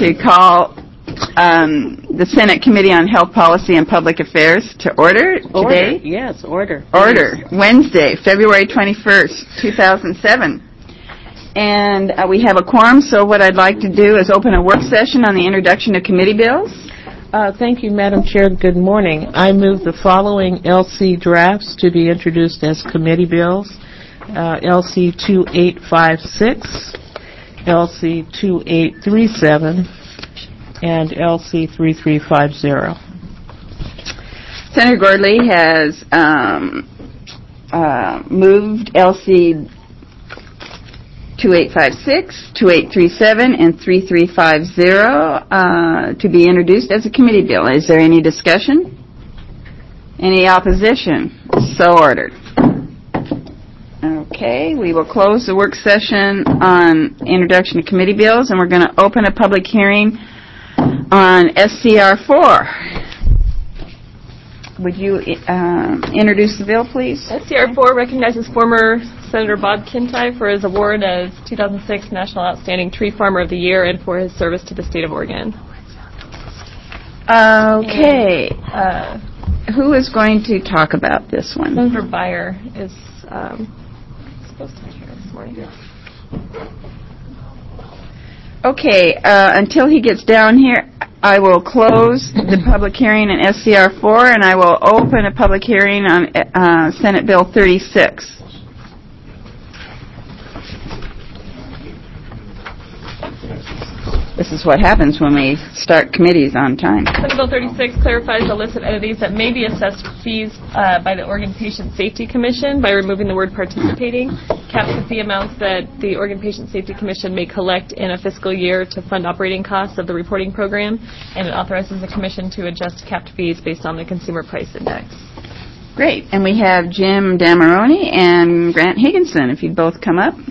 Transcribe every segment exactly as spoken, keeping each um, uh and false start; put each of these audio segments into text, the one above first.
to call um, the Senate Committee on Health Policy and Public Affairs to order today. Order. Yes, order. Order. Wednesday, February twenty-first, two thousand seven. And uh, we have a quorum, so what I'd like to do is open a work session on the introduction of committee bills. Uh, thank you, Madam Chair. Good morning. I move the following L C drafts to be introduced as committee bills. Uh, L C two eight five six, L C two eight three seven, and L C three three five zero. Senator Gordley has um, uh, moved L C two eight five six, two eight three seven, and three three five zero uh, to be introduced as a committee bill. Is there any discussion? Any opposition? So ordered. Okay, we will close the work session on introduction of committee bills, and we're going to open a public hearing on S C R four. Would you um, introduce the bill, please? S C R four recognizes former Senator Bob Kintai for his award as two thousand six National Outstanding Tree Farmer of the Year and for his service to the state of Oregon. Okay. And, uh, Who is going to talk about this one? Senator Beyer is um, supposed to be here this morning. Okay, uh, until he gets down here, I will close the public hearing on S C R four, and I will open a public hearing on uh, Senate Bill thirty-six. This is what happens when we start committees on time. Senate Bill thirty-six clarifies the list of entities that may be assessed fees uh, by the Oregon Patient Safety Commission by removing the word participating, caps the fee amounts that the Oregon Patient Safety Commission may collect in a fiscal year to fund operating costs of the reporting program, and it authorizes the Commission to adjust capped fees based on the Consumer Price Index. Great. And we have Jim Damaroni and Grant Higginson, if you'd both come up.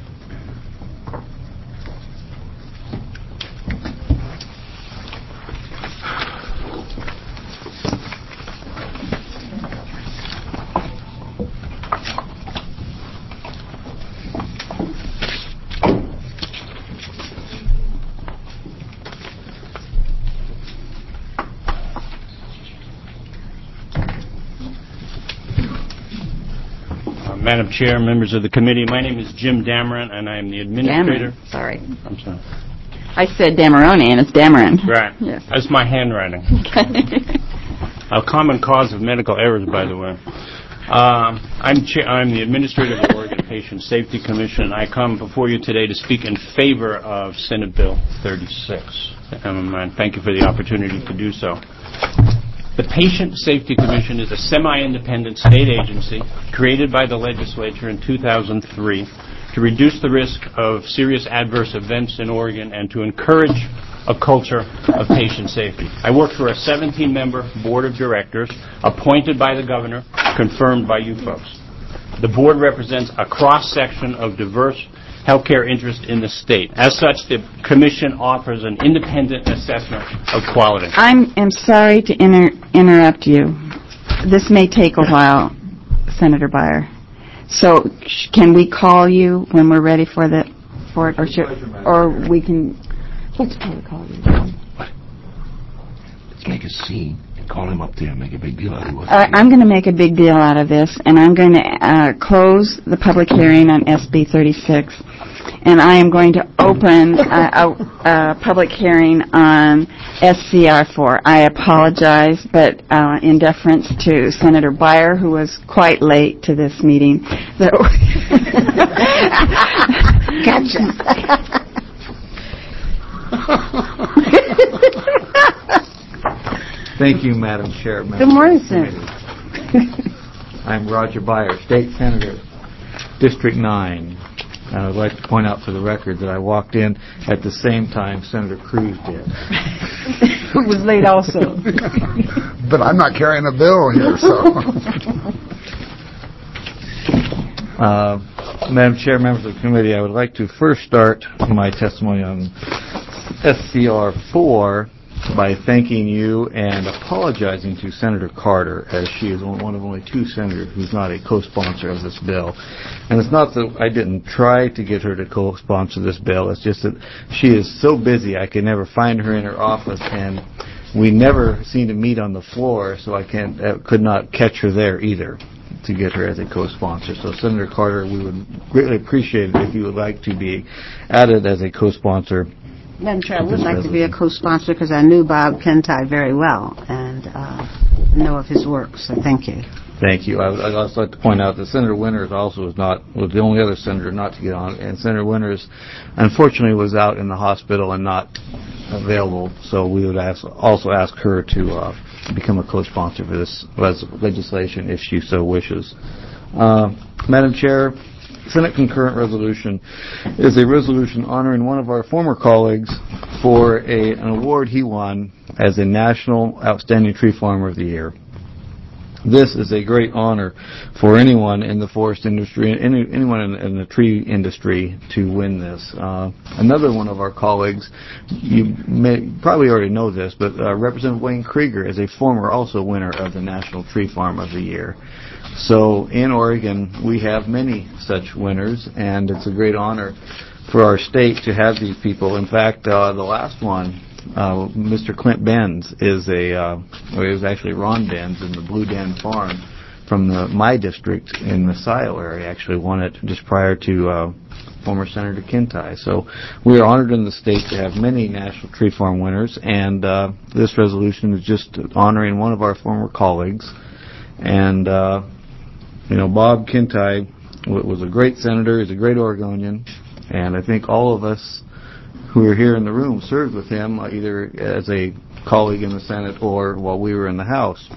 Madam Chair, members of the committee, my name is Jim Dameron, and I am the administrator. Dameron. Sorry. I'm sorry. I said Damaroni, and it's Dameron. Right. Yes. That's my handwriting. A common cause of medical errors, by the way. Um, I'm, cha- I'm the administrator of the Oregon Patient Safety Commission, and I come before you today to speak in favor of Senate Bill thirty-six. Um, and thank you for the opportunity to do so. The Patient Safety Commission is a semi-independent state agency created by the legislature in two thousand three to reduce the risk of serious adverse events in Oregon and to encourage a culture of patient safety. I work for a seventeen-member board of directors appointed by the governor, confirmed by you folks. The board represents a cross-section of diverse healthcare interest in the state. As such, the commission offers an independent assessment of quality. I'm am sorry to inter- interrupt you. This may take a while, Senator Beyer. So, sh- can we call you when we're ready for the for it, or should, or we can? Let's probably call you. Let's make a scene and call him up there and make a big deal out of it. Uh, I'm going to make a big deal out of this, and I'm going to uh, close the public hearing on S B thirty-six, and I am going to open uh, a, a public hearing on S C R four. I apologize, but uh, in deference to Senator Beyer, who was quite late to this meeting. So Gotcha. Thank you, Madam Chair. Good morning, sir. I'm Roger Beyer, State Senator, District nine. I would like to point out for the record that I walked in at the same time Senator Cruz did. Who was late also. But I'm not carrying a bill here, so. Uh, Madam Chair, members of the committee, I would like to first start my testimony on S C R four by thanking you and apologizing to Senator Carter, as she is one of only two senators who's not a co-sponsor of this bill. And it's not that I didn't try to get her to co-sponsor this bill. It's just that she is so busy I can never find her in her office, and we never seem to meet on the floor, so I can't, uh, could not catch her there either to get her as a co-sponsor. So, Senator Carter, we would greatly appreciate it if you would like to be added as a co-sponsor. Madam Chair, I would like to be a co-sponsor because I knew Bob Kintai very well and uh, know of his work, so thank you. Thank you. I would I'd also like to point out that Senator Winters also was not was the only other senator not to get on, and Senator Winters, unfortunately, was out in the hospital and not available. So we would ask, also ask her to uh, become a co-sponsor for this res- legislation if she so wishes. Uh, Madam Chair, Senate concurrent resolution is a resolution honoring one of our former colleagues for a, an award he won as a National Outstanding Tree Farmer of the Year. This is a great honor for anyone in the forest industry, any, anyone in, in the tree industry to win this. Uh, another one of our colleagues, you may probably already know this, but uh, Representative Wayne Krieger is a former also winner of the National Tree Farm of the Year. So in Oregon, we have many such winners, and it's a great honor for our state to have these people. In fact, uh, the last one, Uh, Mister Clint Benz is a, uh, or it was actually Ron Benz in the Blue Den Farm from the, my district in the Scioto area, actually won it just prior to uh, former Senator Kintai. So we are honored in the state to have many National Tree Farm winners, and uh, this resolution is just honoring one of our former colleagues. And, uh, you know, Bob Kintai w- was a great senator, he's a great Oregonian, and I think all of us who are here in the room served with him uh, either as a colleague in the Senate or while we were in the House.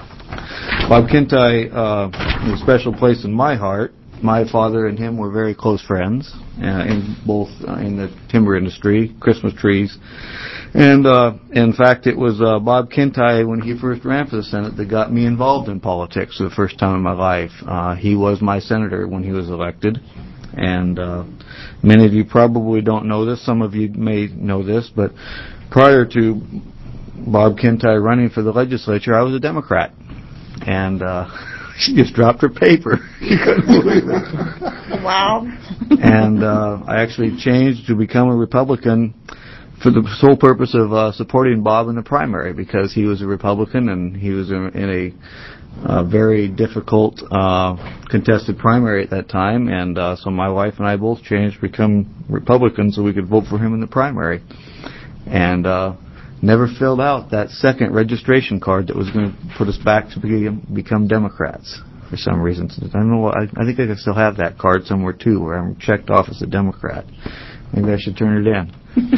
Bob Kintai uh, has a special place in my heart. My father and him were very close friends, uh, in both uh, in the timber industry, Christmas trees. And uh, in fact, it was uh, Bob Kintai, when he first ran for the Senate, that got me involved in politics for the first time in my life. Uh, he was my senator when he was elected. And uh, many of you probably don't know this. Some of you may know this, but prior to Bob Kintai running for the legislature, I was a Democrat. And uh, she just dropped her paper. You couldn't believe it. Wow. And uh, I actually changed to become a Republican for the sole purpose of uh, supporting Bob in the primary, because he was a Republican and he was in, in a Uh, very difficult uh, contested primary at that time, and uh, so my wife and I both changed to become Republicans so we could vote for him in the primary, and uh, never filled out that second registration card that was going to put us back to be, become Democrats for some reason. I don't know. I, I think I still have that card somewhere too, where I'm checked off as a Democrat. Maybe I should turn it in.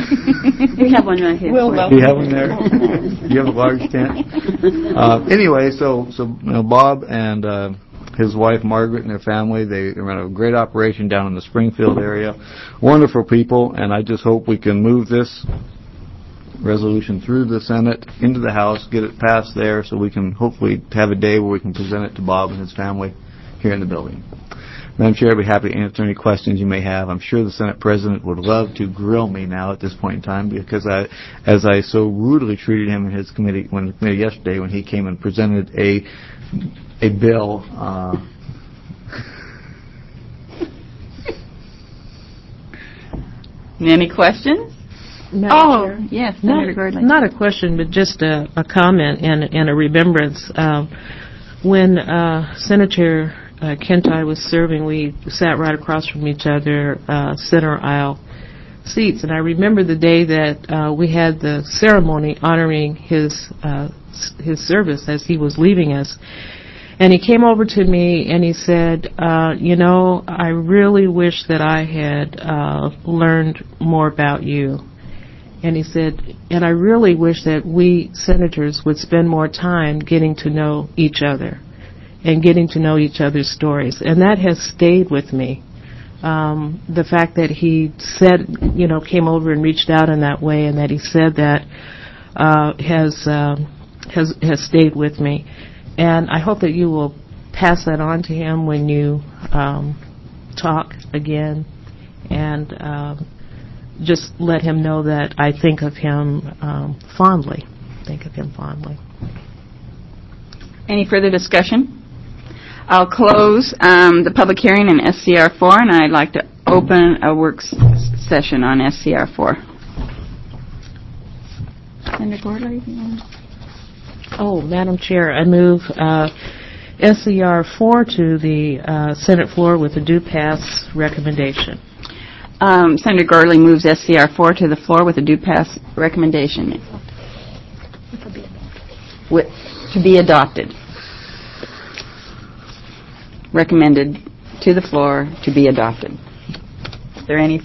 We have one right here. We'll Do you have one there? Do you have a large tent? Uh, anyway, so so you know, Bob and uh, his wife Margaret and their family, they run a great operation down in the Springfield area. Wonderful people, and I just hope we can move this resolution through the Senate into the House, get it passed there, so we can hopefully have a day where we can present it to Bob and his family here in the building. Madam Chair, I'd be happy to answer any questions you may have. I'm sure the Senate President would love to grill me now at this point in time, because I, as I so rudely treated him in his committee, when the committee yesterday, when he came and presented a a bill. Uh, Any questions? Madam Oh, Chair? yes, Not, Senator Gordley. not a question, but just a, a comment and, and a remembrance. Um, when uh, Senator uh, Kintai was serving, we sat right across from each other, uh, center aisle seats, and I remember the day that uh, we had the ceremony honoring his uh, his service as he was leaving us. And he came over to me and he said, uh, you know, I really wish that I had uh, learned more about you. And he said, and I really wish that we senators would spend more time getting to know each other and getting to know each other's stories. And that has stayed with me. Um, the fact that he said, you know, came over and reached out in that way, and that he said that uh, has, um, has has stayed with me. And I hope that you will pass that on to him when you um, talk again, and um, just let him know that I think of him um, fondly. think of him fondly. Any further discussion? I'll close um, the public hearing in S C R four, and I'd like to open a work s- session on S C R four. Senator Gordley? you want- Oh, Madam Chair, I move uh, S C R four to the uh, Senate floor with a due pass recommendation. Um, Senator Gordley moves S C R four to the floor with a due pass recommendation. With, to be adopted. Recommended to the floor to be adopted. Is there any?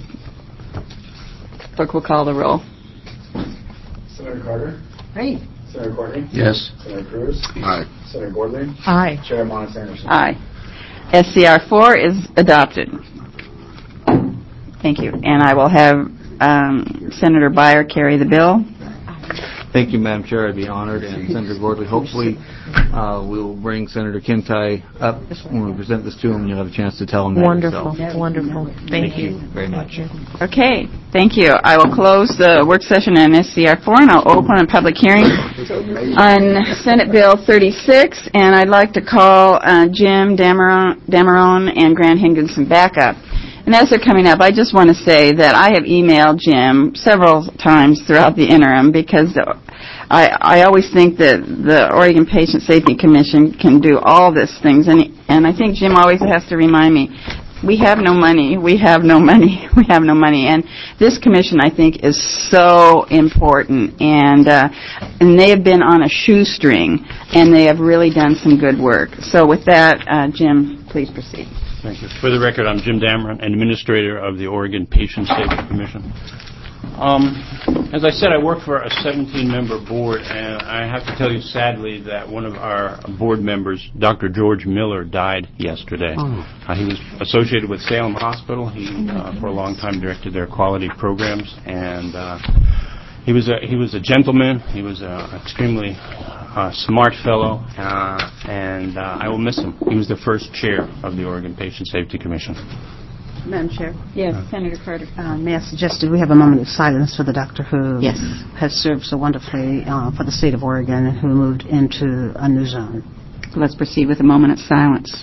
Clerk will call the roll. Senator Carter? Right. Senator Courtney? Yes. Senator Cruz? Aye. Senator Gordley? Aye. Chair Monis Anderson? Aye. S C R four is adopted. Thank you. And I will have um, Senator Byer carry the bill. Thank you, Madam Chair. I'd be honored. And Senator Gordley, hopefully uh, we'll bring Senator Kintai up when we present this to him, and you'll have a chance to tell him that Wonderful, yourself. wonderful. Thank, Thank you very much. Okay. Thank you. I will close the work session on S C R four, and I'll open a public hearing on Senate Bill thirty-six, and I'd like to call uh, Jim Dameron, Dameron and Grant Higginson back up. And as they're coming up, I just want to say that I have emailed Jim several times throughout the interim because I, I always think that the Oregon Patient Safety Commission can do all these things, and and I think Jim always has to remind me, we have no money, we have no money, we have no money, and this commission, I think, is so important, and uh, and they have been on a shoestring, and they have really done some good work. So with that, uh, Jim, please proceed. Thank you. For the record, I'm Jim Dameron, Administrator of the Oregon Patient Safety Commission. Um, as I said, I work for a seventeen-member board, and I have to tell you sadly that one of our board members, Doctor George Miller, died yesterday. Oh. Uh, he was associated with Salem Hospital. He, uh, for a long time, directed their quality programs, and uh, he was a he was a gentleman. He was an extremely uh, smart fellow, uh, and uh, I will miss him. He was the first chair of the Oregon Patient Safety Commission. Madam Chair, Yes, Senator Carter. uh, may I suggest that we have a moment of silence for the doctor who Yes. has served so wonderfully uh, for the state of Oregon, who moved into a new zone. Let's proceed with a moment of silence.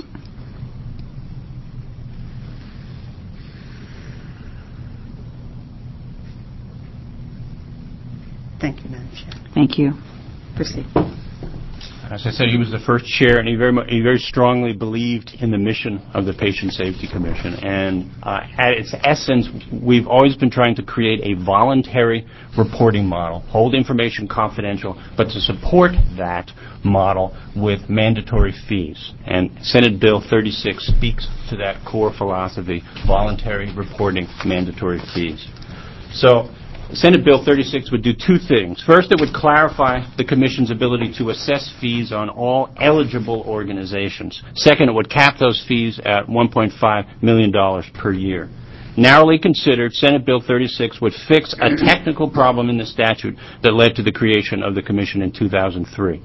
Thank you, Madam Chair. Thank you. Proceed. As I said, he was the first chair, and he very mu- he very strongly believed in the mission of the Patient Safety Commission. And uh, at its essence, we've always been trying to create a voluntary reporting model, hold information confidential, but to support that model with mandatory fees. And Senate Bill thirty-six speaks to that core philosophy: voluntary reporting, mandatory fees. So Senate Bill thirty-six would do two things. First, it would clarify the Commission's ability to assess fees on all eligible organizations. Second, it would cap those fees at one point five million dollars per year. Narrowly considered, Senate Bill thirty-six would fix a technical problem in the statute that led to the creation of the Commission in two thousand three.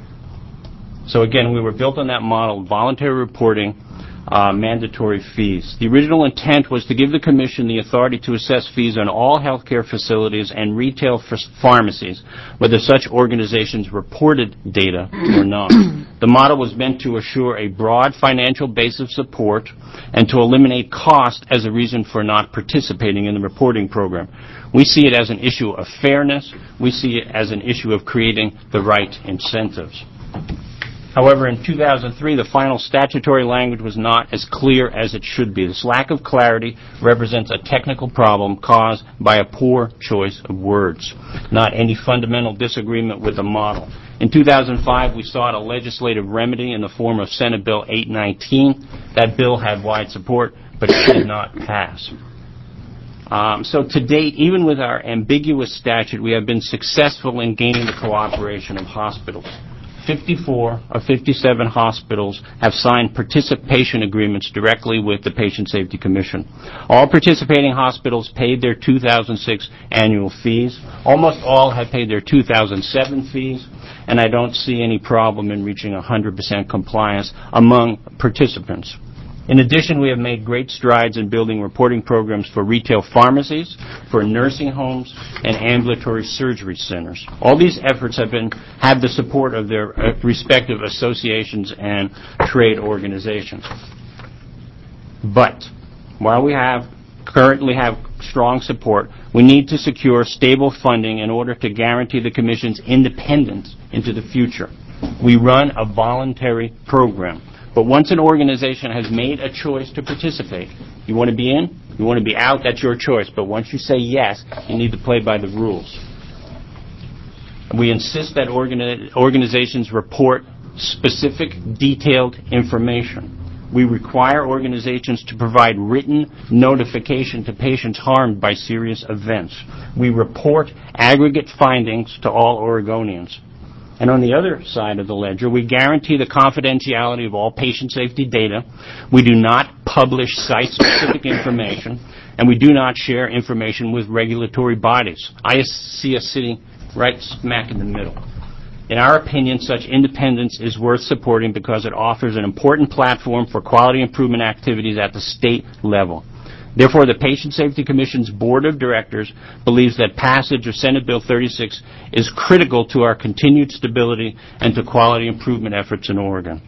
So again, we were built on that model, voluntary reporting, Uh, mandatory fees. The original intent was to give the Commission the authority to assess fees on all healthcare facilities and retail f- pharmacies, whether such organizations reported data or not. The model was meant to assure a broad financial base of support and to eliminate cost as a reason for not participating in the reporting program. We see it as an issue of fairness. We see it as an issue of creating the right incentives. However, in two thousand three, the final statutory language was not as clear as it should be. This lack of clarity represents a technical problem caused by a poor choice of words, not any fundamental disagreement with the model. In two thousand five, we sought a legislative remedy in the form of Senate Bill eight nineteen. That bill had wide support, but it did not pass. Um, so to date, even with our ambiguous statute, we have been successful in gaining the cooperation of hospitals. fifty-four of fifty-seven hospitals have signed participation agreements directly with the Patient Safety Commission. All participating hospitals paid their two thousand six annual fees. Almost all have paid their two thousand seven fees, and I don't see any problem in reaching one hundred percent compliance among participants. In addition, we have made great strides in building reporting programs for retail pharmacies, for nursing homes, and ambulatory surgery centers. All these efforts have been have the support of their uh, respective associations and trade organizations. But while we have currently have strong support, we need to secure stable funding in order to guarantee the Commission's independence into the future. We run a voluntary program. But once an organization has made a choice to participate, you want to be in, you want to be out, that's your choice. But once you say yes, you need to play by the rules. We insist that organi- organizations report specific, detailed information. We require organizations to provide written notification to patients harmed by serious events. We report aggregate findings to all Oregonians. And on the other side of the ledger, we guarantee the confidentiality of all patient safety data. We do not publish site-specific information, and we do not share information with regulatory bodies. I see us sitting right smack in the middle. In our opinion, such independence is worth supporting because it offers an important platform for quality improvement activities at the state level. Therefore, the Patient Safety Commission's Board of Directors believes that passage of Senate Bill thirty-six is critical to our continued stability and to quality improvement efforts in Oregon.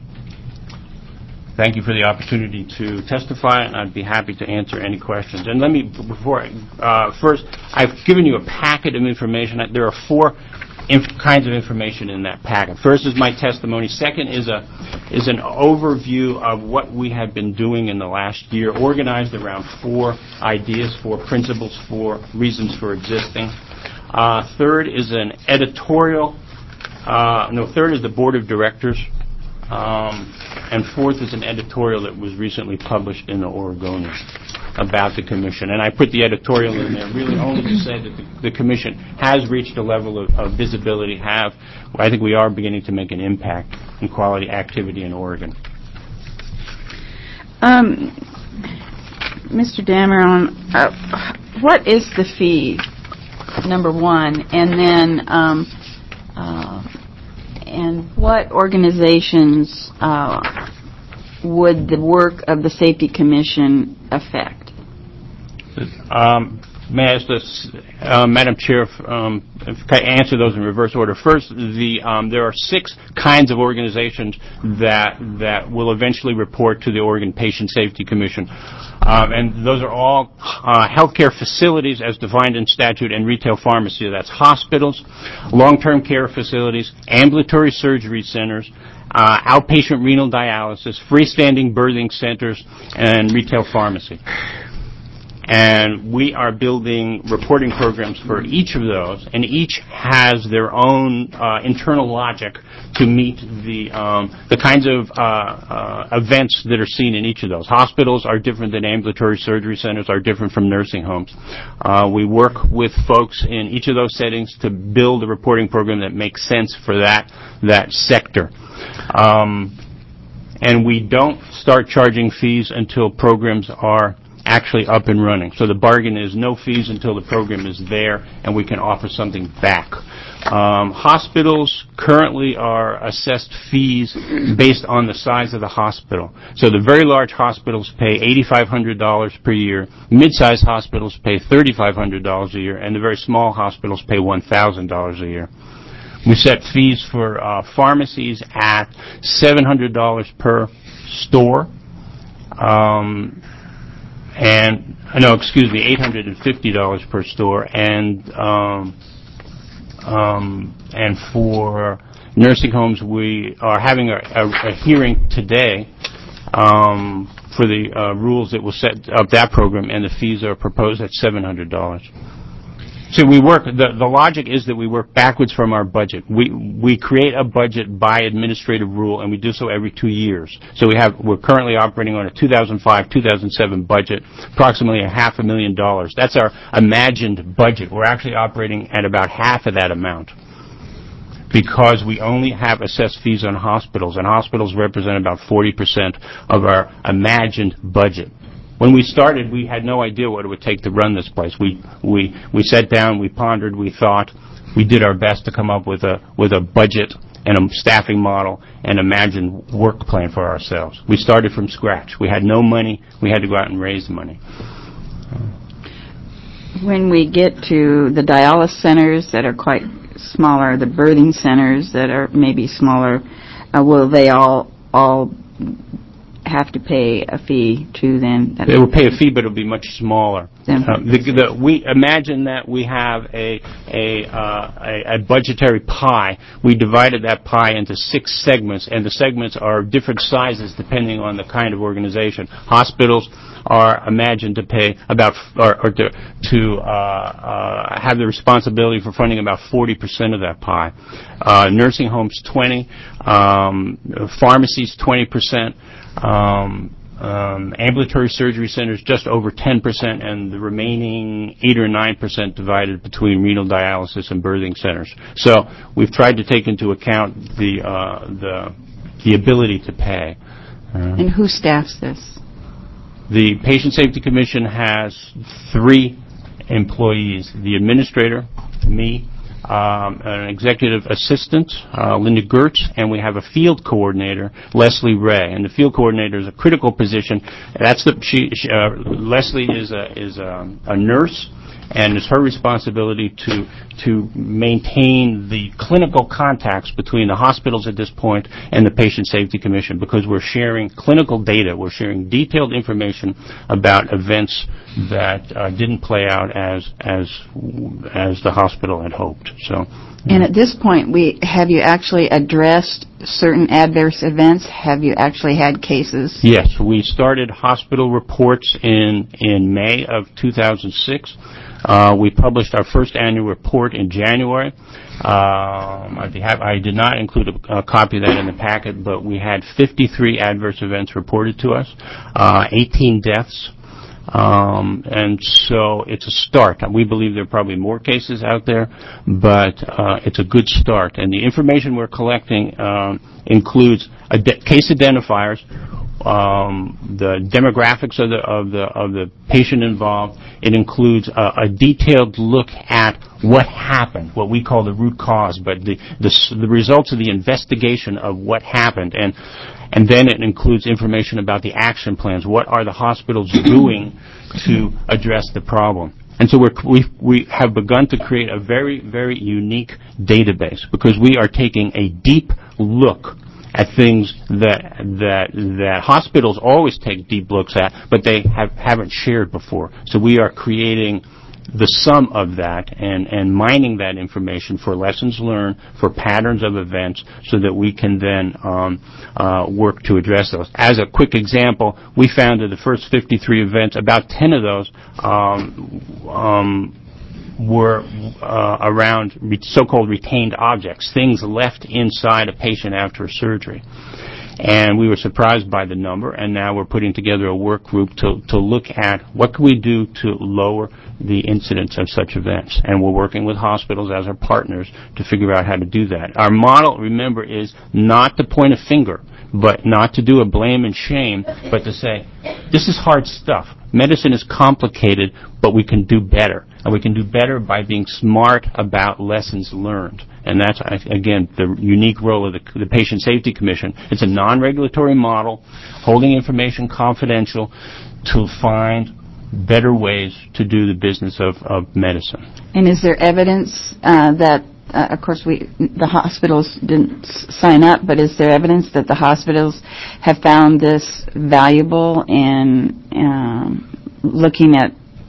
Thank you for the opportunity to testify, and I'd be happy to answer any questions. And let me, before I, uh, first, I've given you a packet of information. There are four Inf- kinds of information in that packet. First is my testimony. Second is a is an overview of what we have been doing in the last year, organized around four ideas, four principles, four reasons for existing. Uh, third is an editorial. Uh, no, third is the board of directors. Um, and fourth is an editorial that was recently published in the Oregonian about the Commission. And I put the editorial in there really only to say that the, the Commission has reached a level of, of visibility, have, I think we are beginning to make an impact in quality activity in Oregon. Um, Mister Dameron, uh, what is the fee, number one, and then um, uh, and what organizations uh, would the work of the Safety Commission affect? Um, may I ask this, uh, Madam Chair, if, um, if I answer those in reverse order. First, the um, there are six kinds of organizations that that will eventually report to the Oregon Patient Safety Commission, um, and those are all uh, healthcare facilities as defined in statute and retail pharmacy. That's hospitals, long-term care facilities, ambulatory surgery centers, uh, outpatient renal dialysis, freestanding birthing centers, and retail pharmacy. And we are building reporting programs for each of those, and each has their own uh, internal logic to meet the um, the kinds of uh, uh, events that are seen in each of those. Hospitals are different than ambulatory surgery centers, are different from nursing homes. Uh, we work with folks in each of those settings to build a reporting program that makes sense for that that sector. Um, and we don't start charging fees until programs are actually up and running. So the bargain is no fees until the program is there and we can offer something back. Um, hospitals currently are assessed fees based on the size of the hospital. So the very large hospitals pay eight thousand five hundred dollars per year, mid-sized hospitals pay three thousand five hundred dollars a year, and the very small hospitals pay one thousand dollars a year. We set fees for uh, pharmacies at seven hundred dollars per store. Um, and no, excuse me, eight hundred fifty dollars per store, and um, um, and for nursing homes, we are having a, a, a hearing today um, for the uh, rules that will set up that program, and the fees are proposed at seven hundred dollars. So we work, the, the logic is that we work backwards from our budget. We we create a budget by administrative rule, and we do so every two years. So we have, we're currently operating on a two thousand five two thousand seven budget, approximately a half a million dollars. That's our imagined budget. We're actually operating at about half of that amount because we only have assessed fees on hospitals, and hospitals represent about forty percent of our imagined budget. When we started, we had no idea what it would take to run this place. We we we sat down, we pondered, we thought, we did our best to come up with a with a budget and a staffing model and imagine work plan for ourselves. We started from scratch. We had no money. We had to go out and raise money. When we get to the dialysis centers that are quite smaller, the birthing centers that are maybe smaller, uh, will they all all have to pay a fee to them? They will pay a fee, but it'll be much smaller. Yeah. Uh, the, the, we imagine that we have a a, uh, a a budgetary pie. We divided that pie into six segments, and the segments are different sizes depending on the kind of organization. Hospitals are imagined to pay about or, or to to uh, uh, have the responsibility for funding about forty percent of that pie. Uh, nursing homes twenty, um, pharmacies twenty percent. Um, um, ambulatory surgery centers just over ten percent, and the remaining eight or nine percent divided between renal dialysis and birthing centers. So we've tried to take into account the uh, the the ability to pay. Uh, And who staffs this? the Patient Safety Commission has three employees: the administrator, me, Um, an executive assistant, uh, Linda Gertz, and we have a field coordinator, Leslie Ray. And the field coordinator is a critical position. That's the she. she uh, Leslie is a is a, a nurse, and it's her responsibility to to maintain the clinical contacts between the hospitals at this point and the Patient Safety Commission, because we're sharing clinical data. We're sharing detailed information about events that uh, didn't play out as as as the hospital had hoped. So. And at this point, we have you actually addressed certain adverse events? Have you actually had cases? Yes, we started hospital reports in in May of two thousand six. Uh, we published our first annual report in January. Um, I'd be happy, I did not include a, a copy of that in the packet, but we had fifty-three adverse events reported to us, uh, eighteen deaths. Um, and so it's a start. We believe there are probably more cases out there, but uh, it's a good start. And the information we're collecting um, includes a de- case identifiers, um, the demographics of the of the of the patient involved. It includes a, a detailed look at what happened, what we call the root cause, but the the, the results of the investigation of what happened. And And then it includes information about the action plans. What are the hospitals doing to address the problem? And so we're, we we have begun to create a very, very unique database, because we are taking a deep look at things that that that hospitals always take deep looks at, but they have, haven't shared before. So we are creating the sum of that and, and mining that information for lessons learned, for patterns of events, so that we can then um, uh, work to address those. As a quick example, we found that the first fifty-three events, about ten of those um, um, were uh, around re- so-called retained objects, things left inside a patient after a surgery. And we were surprised by the number, and now we're putting together a work group to, to look at what can we do to lower the incidence of such events. And we're working with hospitals as our partners to figure out how to do that. Our model, remember, is not to point a finger, but not to do a blame and shame, but to say, this is hard stuff. Medicine is complicated, but we can do better. And we can do better by being smart about lessons learned. And that's, again, the unique role of the, the Patient Safety Commission. It's a non-regulatory model, holding information confidential to find better ways to do the business of, of medicine. And is there evidence uh, that, uh, of course, we the hospitals didn't s- sign up, but is there evidence that the hospitals have found this valuable in um, looking at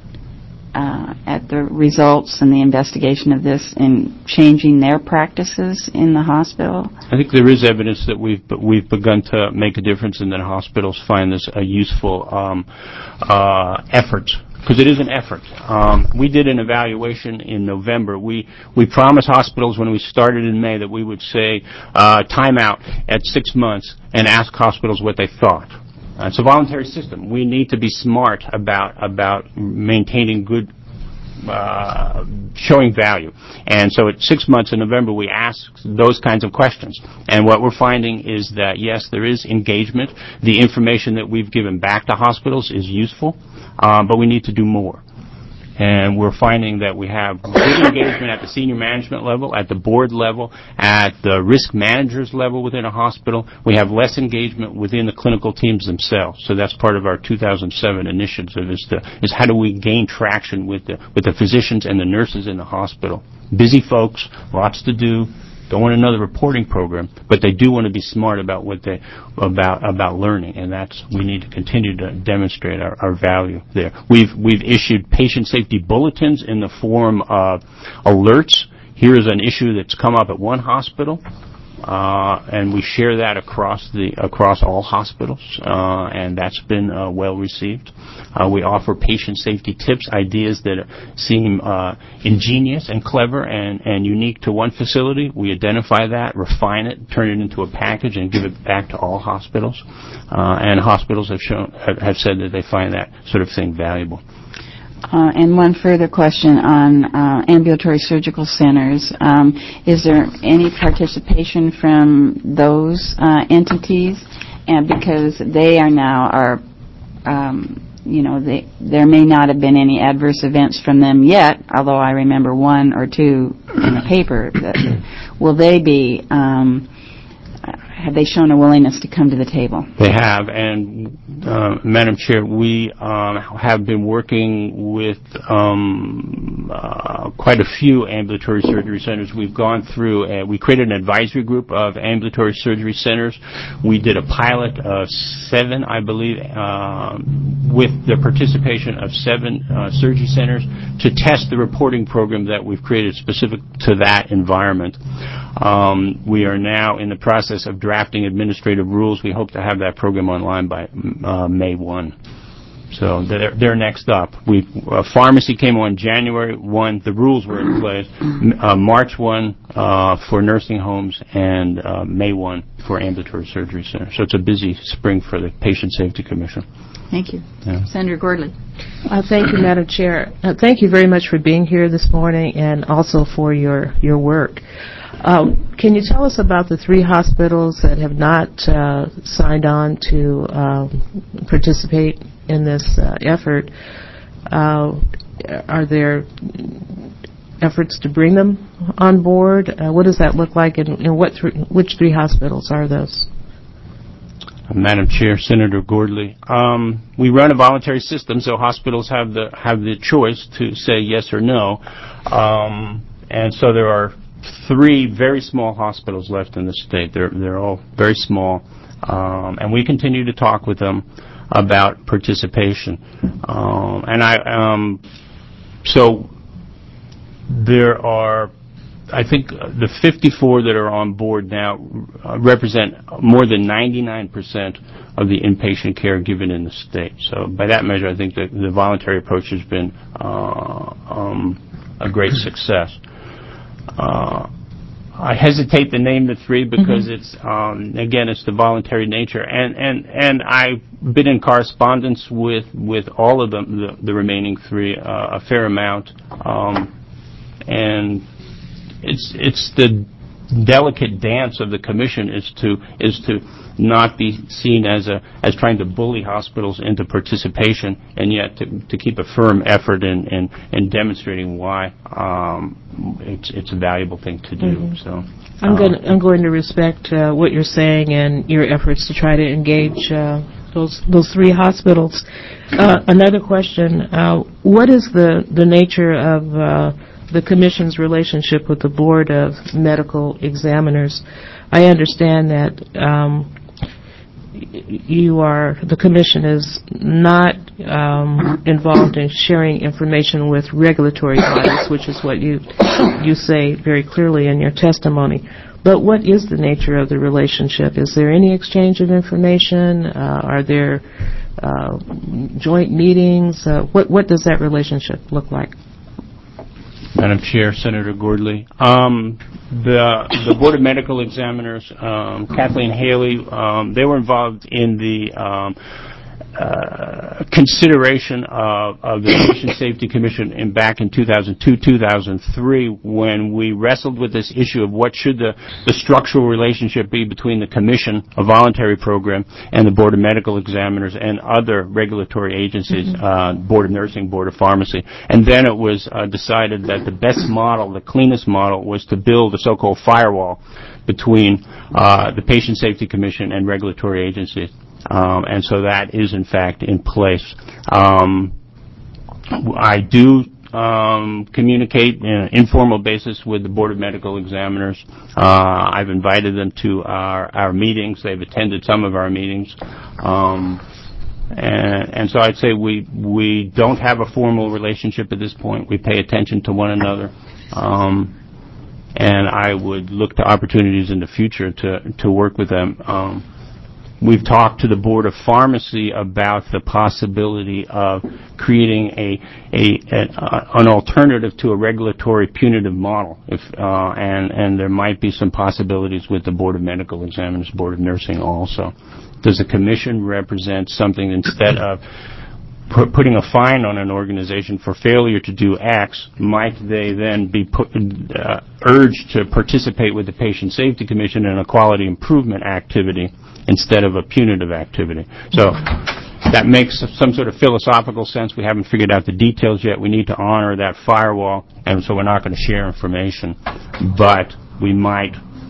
Uh, at the results and the investigation of this and changing their practices in the hospital? I think there is evidence that we've we've begun to make a difference, and that hospitals find this a useful um, uh, effort, because it is an effort. Um, we did an evaluation in November. We we promised hospitals when we started in May that we would say uh, time out at six months and ask hospitals what they thought. Uh, it's a voluntary system. We need to be smart about about maintaining good, uh, showing value. And so at six months in November, we asked those kinds of questions. And what we're finding is that, yes, there is engagement. The information that we've given back to hospitals is useful, uh, but we need to do more. And we're finding that we have good engagement at the senior management level, at the board level, at the risk managers level within a hospital. We have less engagement within the clinical teams themselves. So that's part of our two thousand seven initiative is, to, is how do we gain traction with the, with the physicians and the nurses in the hospital. Busy folks, lots to do. Don't want another reporting program, but they do want to be smart about what they about about learning, and that's we need to continue to demonstrate our, our value there. We've we've issued patient safety bulletins in the form of alerts. Here is an issue that's come up at one hospital, uh, and we share that across the across all hospitals, uh, and that's been uh, well received. Uh, we offer patient safety tips, ideas that seem uh, ingenious and clever and, and unique to one facility. We identify that, refine it, turn it into a package, and give it back to all hospitals. Uh, and hospitals have shown have, have said that they find that sort of thing valuable. Uh, and one further question on uh, ambulatory surgical centers. Um, is there any participation from those uh, entities? And because they are now our um, you know, they, there may not have been any adverse events from them yet, although I remember one or two in the paper. That, will they be, um, have they shown a willingness to come to the table? They have, and uh, Madam Chair, we um, have been working with um, uh, quite a few ambulatory surgery centers. We've gone through, uh, we created an advisory group of ambulatory surgery centers. We did a pilot of seven, I believe, uh, with the participation of seven uh, surgery centers to test the reporting program that we've created specific to that environment. Um, we are now in the process of drafting administrative rules. We hope to have that program online by uh, May first. So they're, they're next up. We uh, pharmacy came on January first. The rules were in place. Uh, March first uh, for nursing homes and uh, May first for ambulatory surgery centers. So it's a busy spring for the Patient Safety Commission. Thank you. Yeah. Senator Gordley. Uh, thank you, Madam Chair. Uh, thank you very much for being here this morning and also for your, your work. Uh, can you tell us about the three hospitals that have not uh, signed on to uh, participate in this uh, effort? Uh, are there efforts to bring them on board? Uh, what does that look like, and, and what th- which three hospitals are those? Madam Chair, Senator Gordley, um, we run a voluntary system, so hospitals have the have the choice to say yes or no, um, and so there are three very small hospitals left in the state. They're they're all very small, um, and we continue to talk with them about participation, um, and I um, so there are. I think the fifty-four that are on board now uh, represent more than ninety-nine percent of the inpatient care given in the state. So by that measure, I think that the voluntary approach has been uh, um, a great success. Uh, I hesitate to name the three because mm-hmm. it's, um, again, it's the voluntary nature. And, and, and I've been in correspondence with, with all of them, the, the remaining three, uh, a fair amount. Um, and It's it's the delicate dance of the commission is to is to not be seen as a as trying to bully hospitals into participation, and yet to, to keep a firm effort in, in, in demonstrating why um, it's it's a valuable thing to do. Mm-hmm. So I'm um, going I'm going to respect uh, what you're saying and your efforts to try to engage uh, those those three hospitals. Uh, another question: uh, what is the the nature of uh, the Commission's relationship with the Board of Medical Examiners? I understand that um, you are, the Commission is not um, involved in sharing information with regulatory bodies, which is what you you say very clearly in your testimony. But what is the nature of the relationship? Is there any exchange of information? Uh, are there uh, joint meetings? Uh, what what does that relationship look like? Madam Chair, Senator Gordley, um, the the Board of Medical Examiners, um, Kathleen Haley, um, they were involved in the um, uh, consideration of, of the Patient Safety Commission in back in two thousand two, two thousand three, when we wrestled with this issue of what should the, the structural relationship be between the Commission, a voluntary program, and the Board of Medical Examiners and other regulatory agencies, mm-hmm. uh, Board of Nursing, Board of Pharmacy. And then it was uh, decided that the best model, the cleanest model, was to build a so-called firewall between uh, the Patient Safety Commission and regulatory agencies. Um, and so that is, in fact, in place. Um, I do um, communicate in an informal basis with the Board of Medical Examiners. Uh, I've invited them to our, our meetings. They've attended some of our meetings. Um, and, and so I'd say we, we don't have a formal relationship at this point. We pay attention to one another. Um, and I would look to opportunities in the future to, to work with them. Um, We've talked to the Board of Pharmacy about the possibility of creating a, a, a an alternative to a regulatory punitive model, if uh, and and there might be some possibilities with the Board of Medical Examiners, Board of Nursing also. Does the Commission represent something instead of pu- putting a fine on an organization for failure to do X? Might they then be put, uh, urged to participate with the Patient Safety Commission in a quality improvement activity instead of a punitive activity? So that makes some sort of philosophical sense. We haven't figured out the details yet. We need to honor that firewall, and so we're not going to share information. But we might,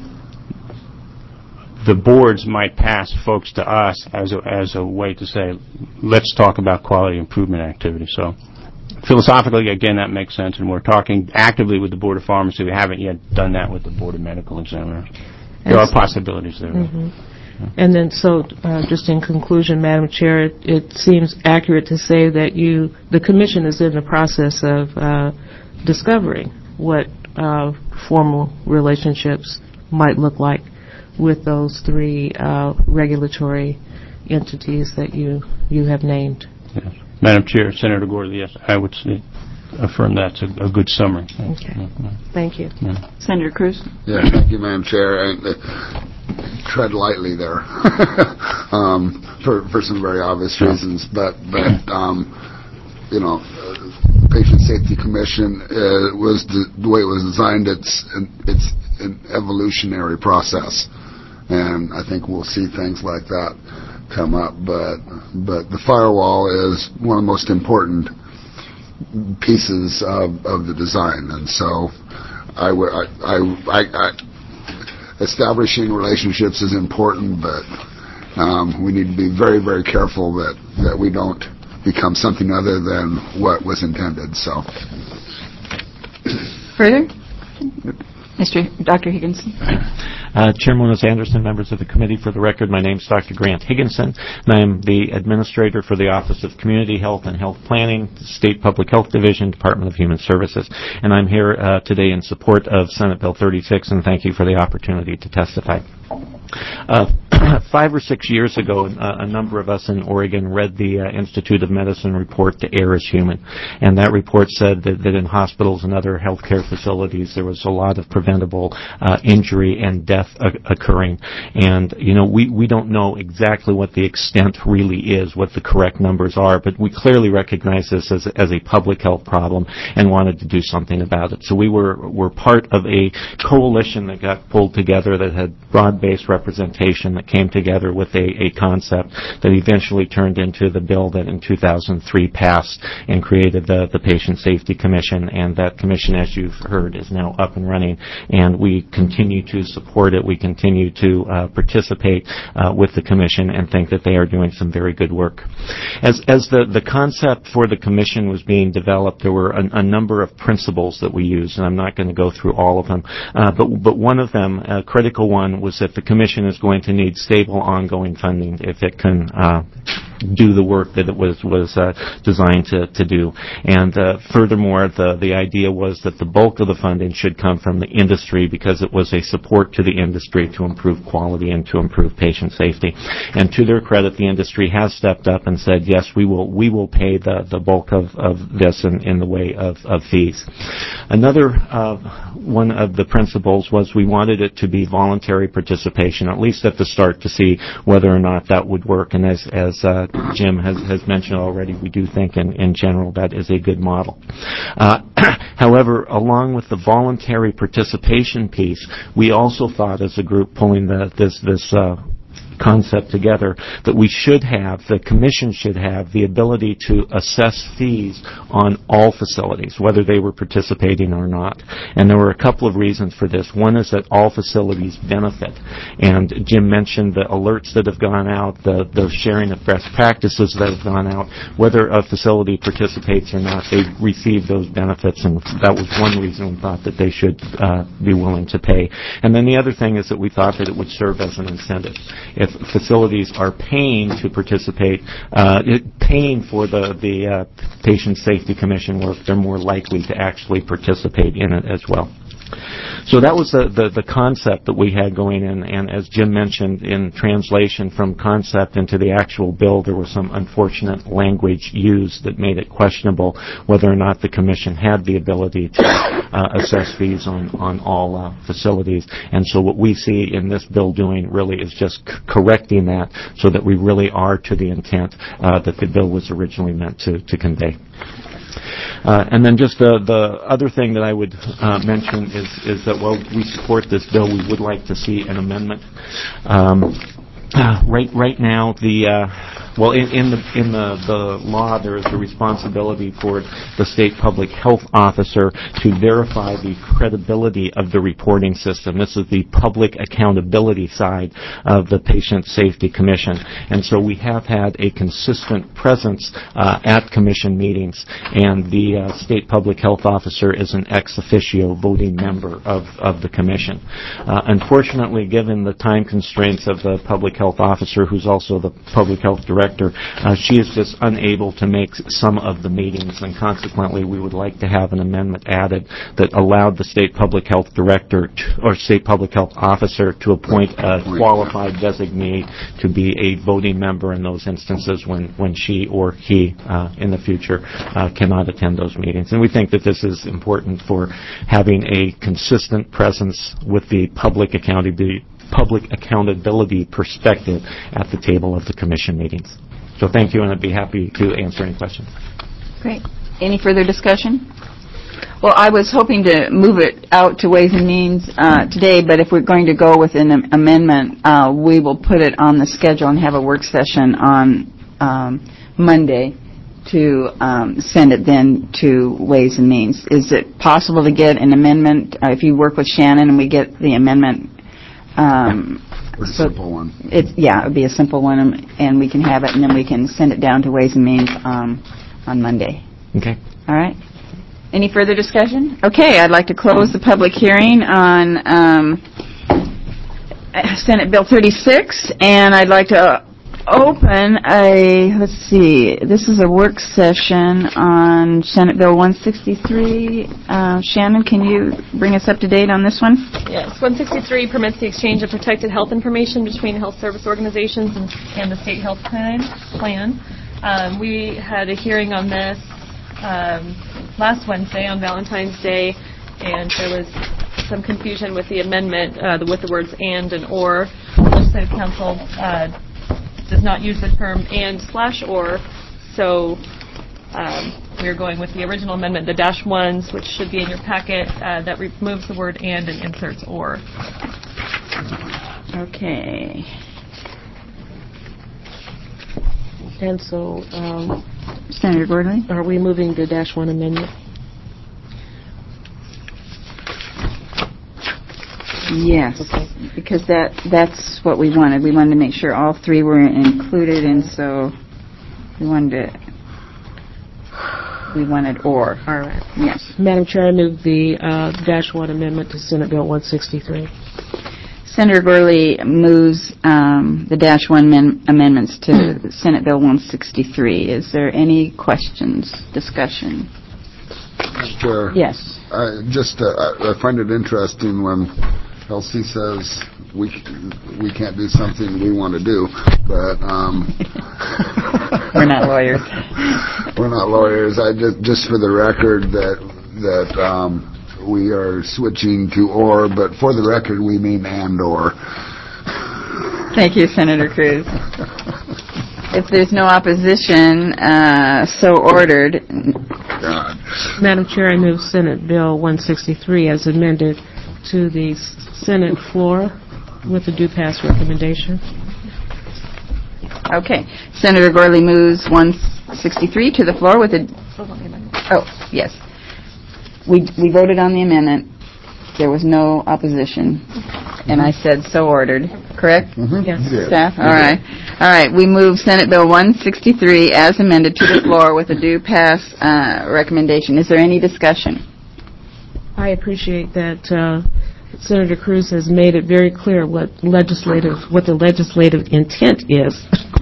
the boards might pass folks to us as a, as a way to say, let's talk about quality improvement activity. So philosophically, again, that makes sense, and we're talking actively with the Board of Pharmacy. We haven't yet done that with the Board of Medical Examiners. There are possibilities there. Mm-hmm. And then, so uh, just in conclusion, Madam Chair, it, it seems accurate to say that you, the Commission is in the process of uh, discovering what uh, formal relationships might look like with those three uh, regulatory entities that you you have named. Yes. Madam Chair, Senator Gordon, yes, I would say, affirm that's a, a good summary. Okay. Yeah. Thank you. Yeah. Senator Cruz? Yeah, thank you, Madam Chair. And, uh, tread lightly there um, for, for some very obvious reasons. But, but um, you know, uh, Patient Safety Commission uh, was the, the way it was designed. It's it's an evolutionary process, and I think we'll see things like that come up. But but the firewall is one of the most important pieces of, of the design, and so I would I I. I, I establishing relationships is important, but um, we need to be very, very careful that, that we don't become something other than what was intended. So, further, Mister Doctor Higginson. Uh, Chairman Anderson, members of the committee, for the record, my name is Doctor Grant Higginson, and I am the Administrator for the Office of Community Health and Health Planning, State Public Health Division, Department of Human Services. And I'm here uh, today in support of Senate Bill thirty-six, and thank you for the opportunity to testify. Uh, five or six years ago, uh, a number of us in Oregon read the uh, Institute of Medicine report, To Err is Human. And that report said that, that in hospitals and other healthcare facilities, there was a lot of preventable uh, injury and death occurring. And, you know, we, we don't know exactly what the extent really is, what the correct numbers are, but we clearly recognize this as a, as a public health problem and wanted to do something about it. So we were, were part of a coalition that got pulled together that had broad-based representation that came together with a, a concept that eventually turned into the bill that in two thousand three passed and created the, the Patient Safety Commission. And that commission, as you've heard, is now up and running, and we continue to support it. We continue to uh, participate uh, with the commission and think that they are doing some very good work. As, as the, the concept for the commission was being developed, there were a, a number of principles that we used, and I'm not going to go through all of them, uh, but, but one of them, a critical one, was that the commission is going to need stable, ongoing funding if it can uh, do the work that it was was uh, designed to, to do. And uh, furthermore, the, the idea was that the bulk of the funding should come from the industry because it was a support to the industry to improve quality and to improve patient safety. And to their credit, the industry has stepped up and said, yes, we will we will pay the, the bulk of, of this in, in the way of, of fees. Another uh, one of the principles was we wanted it to be voluntary participation, at least at the start, to see whether or not that would work. And as, as uh, uh, Jim has, has mentioned already, we do think in, in general that is a good model. Uh, however, along with the voluntary participation piece, we also thought as a group pulling the, this, this uh, concept together that we should have, the commission should have the ability to assess fees on all facilities, whether they were participating or not. And there were a couple of reasons for this. One is that all facilities benefit. And Jim mentioned the alerts that have gone out, the, the sharing of best practices that have gone out. Whether a facility participates or not, they receive those benefits, and that was one reason we thought that they should uh, be willing to pay. And then the other thing is that we thought that it would serve as an incentive. If facilities are paying to participate, uh, it, paying for the, the uh, Patient Safety Commission work, they're more likely to actually participate in it as well. So that was the, the, the concept that we had going in, and as Jim mentioned, in translation from concept into the actual bill, there was some unfortunate language used that made it questionable whether or not the Commission had the ability to uh, assess fees on, on all uh, facilities. And so what we see in this bill doing really is just c- correcting that so that we really are to the intent uh, that the bill was originally meant to, to convey. Uh, and then just the, the other thing that I would uh, mention is, is that while we support this bill, we would like to see an amendment. Um, uh, right, right now, the uh, well, in, in the in the, the law, there is a responsibility for the state public health officer to verify the credibility of the reporting system. This is the public accountability side of the Patient Safety Commission, and so we have had a consistent presence uh, at commission meetings, and the uh, state public health officer is an ex officio voting member of, of the commission. Uh, unfortunately, given the time constraints of the public health officer, who's also the public health director, uh, she is just unable to make some of the meetings, and consequently we would like to have an amendment added that allowed the state public health director to, or state public health officer to appoint a qualified designee to be a voting member in those instances when, when she or he uh, in the future uh, cannot attend those meetings. And we think that this is important for having a consistent presence with the public accountability public accountability perspective at the table of the commission meetings. So thank you, and I'd be happy to answer any questions. Great. Any further discussion? Well, I was hoping to move it out to Ways and Means uh, today, but if we're going to go with an am- amendment, uh, we will put it on the schedule and have a work session on um, Monday to um, send it then to Ways and Means. Is it possible to get an amendment, uh, if you work with Shannon and we get the amendment? Um, Pretty so simple one. It's, yeah, it would be a simple one, and, and we can have it, and then we can send it down to Ways and Means um, on Monday. Okay. All right. Any further discussion? Okay, I'd like to close the public hearing on um, Senate Bill thirty-six, and I'd like to uh, open a, let's see, this is a work session on Senate Bill one sixty-three. Uh, Shannon, can you bring us up to date on this one? Yes, one sixty-three permits the exchange of protected health information between health service organizations and, and the state health plan. plan. Um, we had a hearing on this um, last Wednesday on Valentine's Day, and there was some confusion with the amendment uh, the, with the words and and or. The Legislative Council uh, does not use the term and slash or, so um, we're going with the original amendment, the dash ones, which should be in your packet, uh, that removes the word and and inserts or. Okay. And so, um, Senator Gordley? are we moving the dash one amendment? Yes, Okay. because that that's what we wanted. We wanted to make sure all three were included, and so we wanted to, we wanted or. All right. Yes. Madam Chair, I move the uh, dash one amendment to Senate Bill one sixty-three. Senator Gurley moves um, the dash one men- amendments to Senate Bill one sixty-three. Is there any questions, discussion? Mister Chair. Yes. I just uh, I I find it interesting when L C says we we can't do something we want to do, but um, we're not lawyers. We're not lawyers. I just just for the record that that um, we are switching to or, but for the record we mean and or. Thank you, Senator Cruz. If there's no opposition, uh, so ordered. God. Madam Chair, I move Senate Bill one sixty-three as amended to the s- Senate floor with a due pass recommendation. Okay. Senator Gorley moves one sixty-three to the floor with a... Oh, yes. We we voted on the amendment. There was no opposition. And I said so ordered. Correct? Mm-hmm. Yes. Yeah. Staff? All right. All right. We move Senate Bill one sixty-three as amended to the floor with a due pass uh, recommendation. Is there any discussion? I appreciate that uh, Senator Cruz has made it very clear what legislative, what the legislative intent is.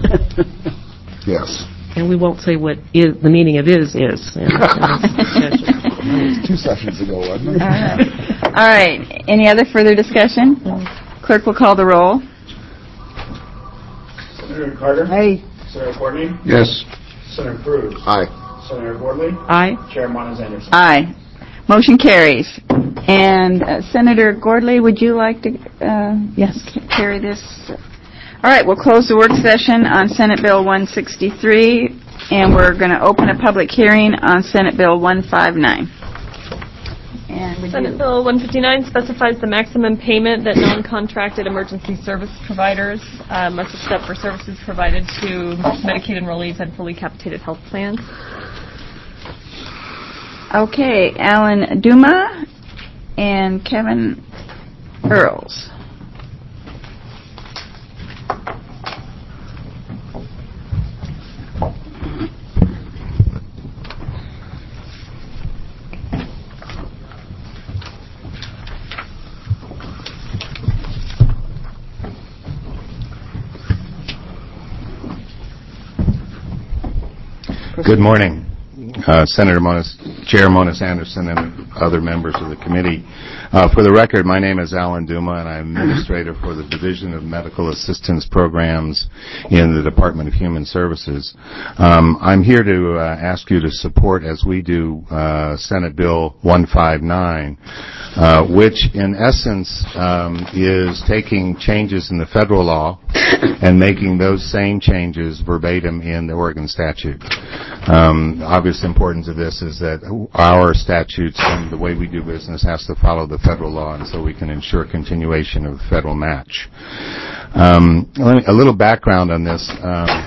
Yes. And we won't say what is, the meaning of is is. in- in this discussion. That was two sessions ago, wasn't it? All right. All right. Any other further discussion? Clerk will call the roll. Senator Carter? Hey. Senator Courtney? Yes. Senator Cruz? Aye. Senator Gordley? Aye. Chair Monas Anderson? Aye. Motion carries. And uh, Senator Gordley, would you like to, uh, yes, ca- carry this? All right, we'll close the work session on Senate Bill one sixty-three, and we're going to open a public hearing on Senate Bill one fifty-nine. And would Senate you, Bill one fifty-nine specifies the maximum payment that non-contracted emergency service providers uh, must accept for services provided to Medicaid enrollees and fully capitated health plans. okay, Alan Duma and Kevin Earls. Good morning, uh, Senator Monas, Chair Monas Anderson, and other members of the committee. Uh, for the record, my name is Alan Duma, and I'm Administrator for the Division of Medical Assistance Programs in the Department of Human Services. Um, I'm here to uh, ask you to support, as we do, uh, Senate Bill one fifty-nine, uh, which in essence um, is taking changes in the federal law and making those same changes verbatim in the Oregon statute. Um, obvious importance of this is that our statutes and the way we do business has to follow the federal law, and so we can ensure continuation of the federal match. Um, let me, a little background on this. Um,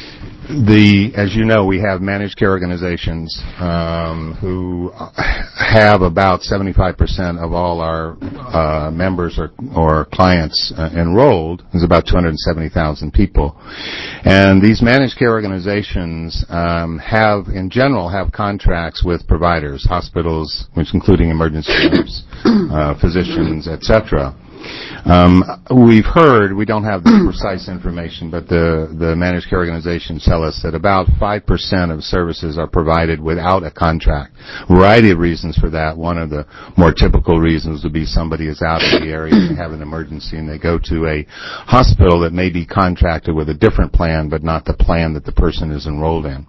The, as you know, we have managed care organizations um, who have about seventy-five percent of all our uh, members or, or clients uh, enrolled. There's about two hundred seventy thousand people. And these managed care organizations um, have, in general, have contracts with providers, hospitals, which including emergency rooms, uh, physicians, et cetera. Um, we've heard, we don't have the precise information, but the, the managed care organizations tell us that about five percent of services are provided without a contract. A variety of reasons for that. One of the more typical reasons would be somebody is out in the area and they have an emergency and they go to a hospital that may be contracted with a different plan, but not the plan that the person is enrolled in.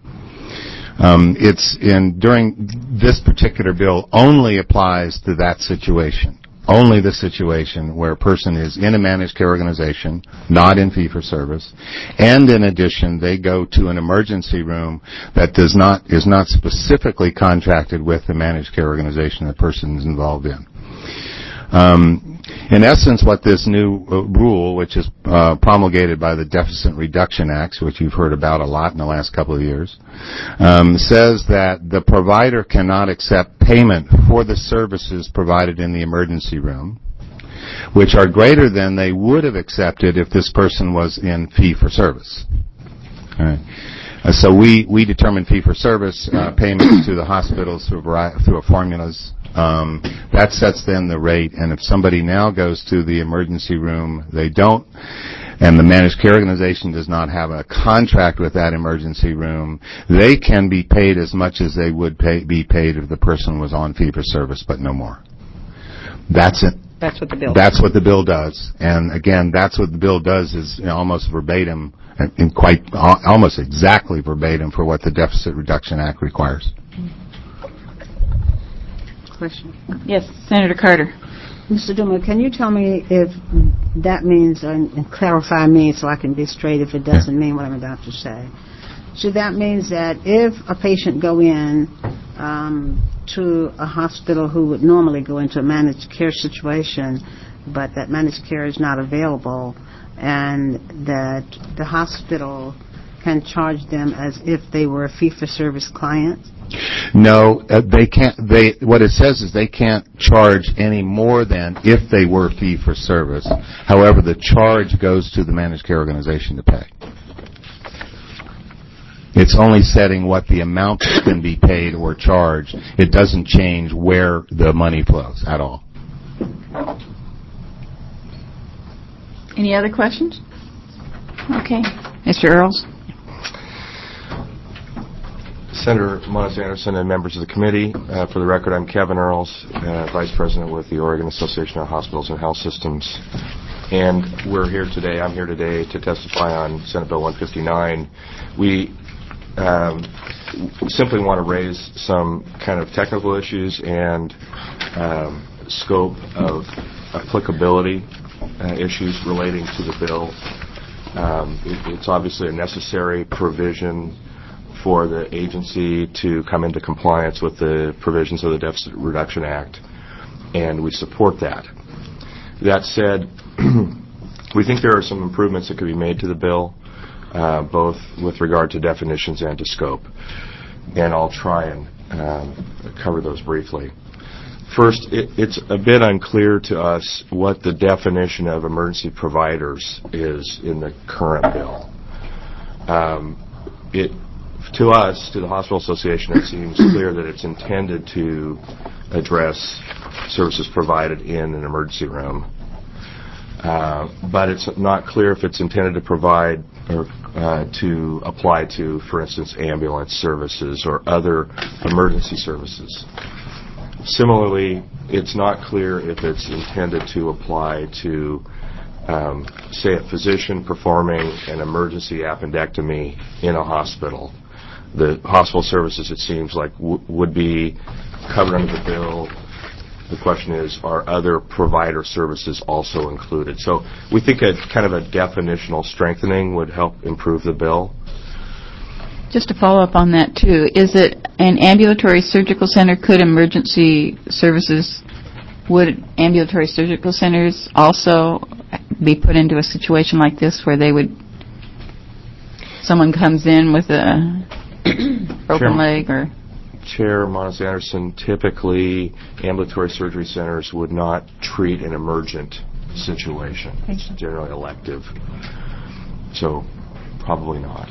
Um, it's in, during this particular bill only applies to that situation. Only the situation where a person is in a managed care organization, not in fee-for-service, and in addition, they go to an emergency room that does not is not specifically contracted with the managed care organization the person is involved in. Um, in essence, what this new uh, rule, which is uh, promulgated by the Deficit Reduction Act, which you've heard about a lot in the last couple of years, um, says that the provider cannot accept payment for the services provided in the emergency room, which are greater than they would have accepted if this person was in fee-for-service. All right. Uh, so we, we determine fee-for-service uh, payments to the hospitals through a, vari- through a formulas. Um, that sets then the rate, and if somebody now goes to the emergency room, they don't, and the managed care organization does not have a contract with that emergency room, they can be paid as much as they would pay, be paid if the person was on fee-for-service, but no more. That's it. That's what the bill That's what the bill does. And again, that's what the bill does is you know, almost verbatim, and, and quite uh, almost exactly verbatim for what the Deficit Reduction Act requires. Question. Yes, Senator Carter. Mister Duma, can you tell me if that means, and and clarify me so I can be straight if it doesn't mean what I'm about to say. So that means that if a patient go in um, to a hospital who would normally go into a managed care situation, but that managed care is not available, and that the hospital can charge them as if they were a fee-for-service client? No, uh, they can't. They what it says is they can't charge any more than if they were fee for service. However, the charge goes to the managed care organization to pay. It's only setting what the amount can be paid or charged. It doesn't change where the money flows at all. Any other questions? Okay. Mister Earls? Senator Moniz Anderson and members of the committee, uh, for the record, I'm Kevin Earls, uh, Vice President with the Oregon Association of Hospitals and Health Systems. And we're here today, I'm here today to testify on Senate Bill one fifty-nine. We um, simply want to raise some kind of technical issues and um, scope of applicability uh, issues relating to the bill. Um, it, it's obviously a necessary provision for the agency to come into compliance with the provisions of the Deficit Reduction Act, and we support that. That said, we think there are some improvements that could be made to the bill, uh, both with regard to definitions and to scope, and I'll try and um, cover those briefly. First, it, it's a bit unclear to us what the definition of emergency providers is in the current bill. Um, it To us, to the Hospital Association, it seems clear that it's intended to address services provided in an emergency room. Uh, but it's not clear if it's intended to provide or uh, to apply to, for instance, ambulance services or other emergency services. Similarly, it's not clear if it's intended to apply to, um, say, a physician performing an emergency appendectomy in a hospital. The hospital services, it seems like, w- would be covered under the bill. The question is, are other provider services also included? So we think a kind of a definitional strengthening would help improve the bill. Just to follow up on that, too, is it an ambulatory surgical center? Could emergency services, would ambulatory surgical centers also be put into a situation like this where they would, someone comes in with a broken Chair, leg or... Chair Moniz Anderson, typically ambulatory surgery centers would not treat an emergent situation. It's generally elective. So probably not.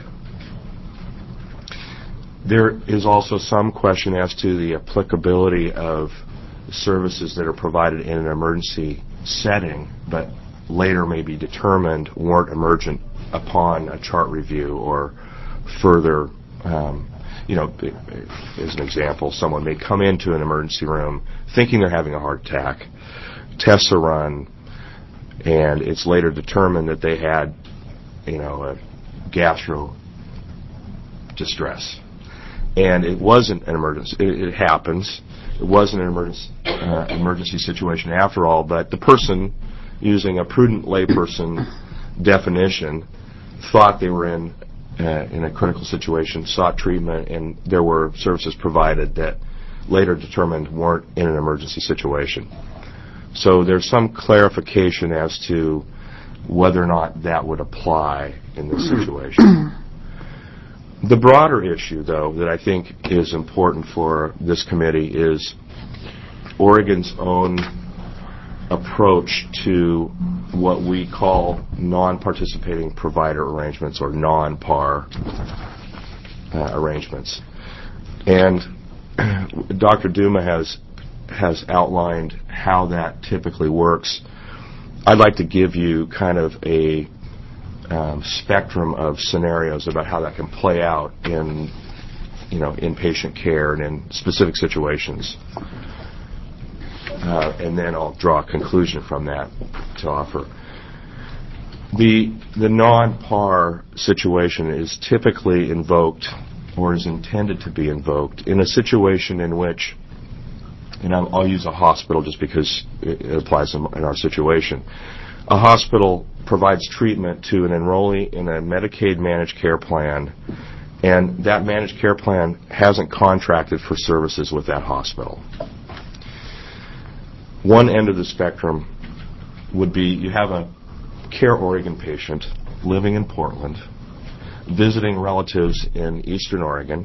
There is also some question as to the applicability of services that are provided in an emergency setting, but later may be determined weren't emergent upon a chart review or further. Um, you know, as an example, someone may come into an emergency room thinking they're having a heart attack, tests are run, and it's later determined that they had, you know, a gastro distress. And it wasn't an emergency. It, it happens. It wasn't an emergency, uh, emergency situation after all, but the person, using a prudent layperson definition, thought they were in Uh, in a critical situation, sought treatment, and there were services provided that later determined weren't in an emergency situation. So there's some clarification as to whether or not that would apply in this situation. The broader issue, though, that I think is important for this committee is Oregon's own approach to what we call non-participating provider arrangements or non-P A R uh, arrangements. And Doctor Duma has has outlined how that typically works. I'd like to give you kind of a um, spectrum of scenarios about how that can play out in, you know, inpatient care and in specific situations. Uh, and then I'll draw a conclusion from that to offer. The the non-P A R situation is typically invoked or is intended to be invoked in a situation in which, and I'll, I'll use a hospital just because it, it applies in, in our situation, a hospital provides treatment to an enrollee in a Medicaid managed care plan, and that managed care plan hasn't contracted for services with that hospital. One end of the spectrum would be you have a Care Oregon patient living in Portland, visiting relatives in Eastern Oregon,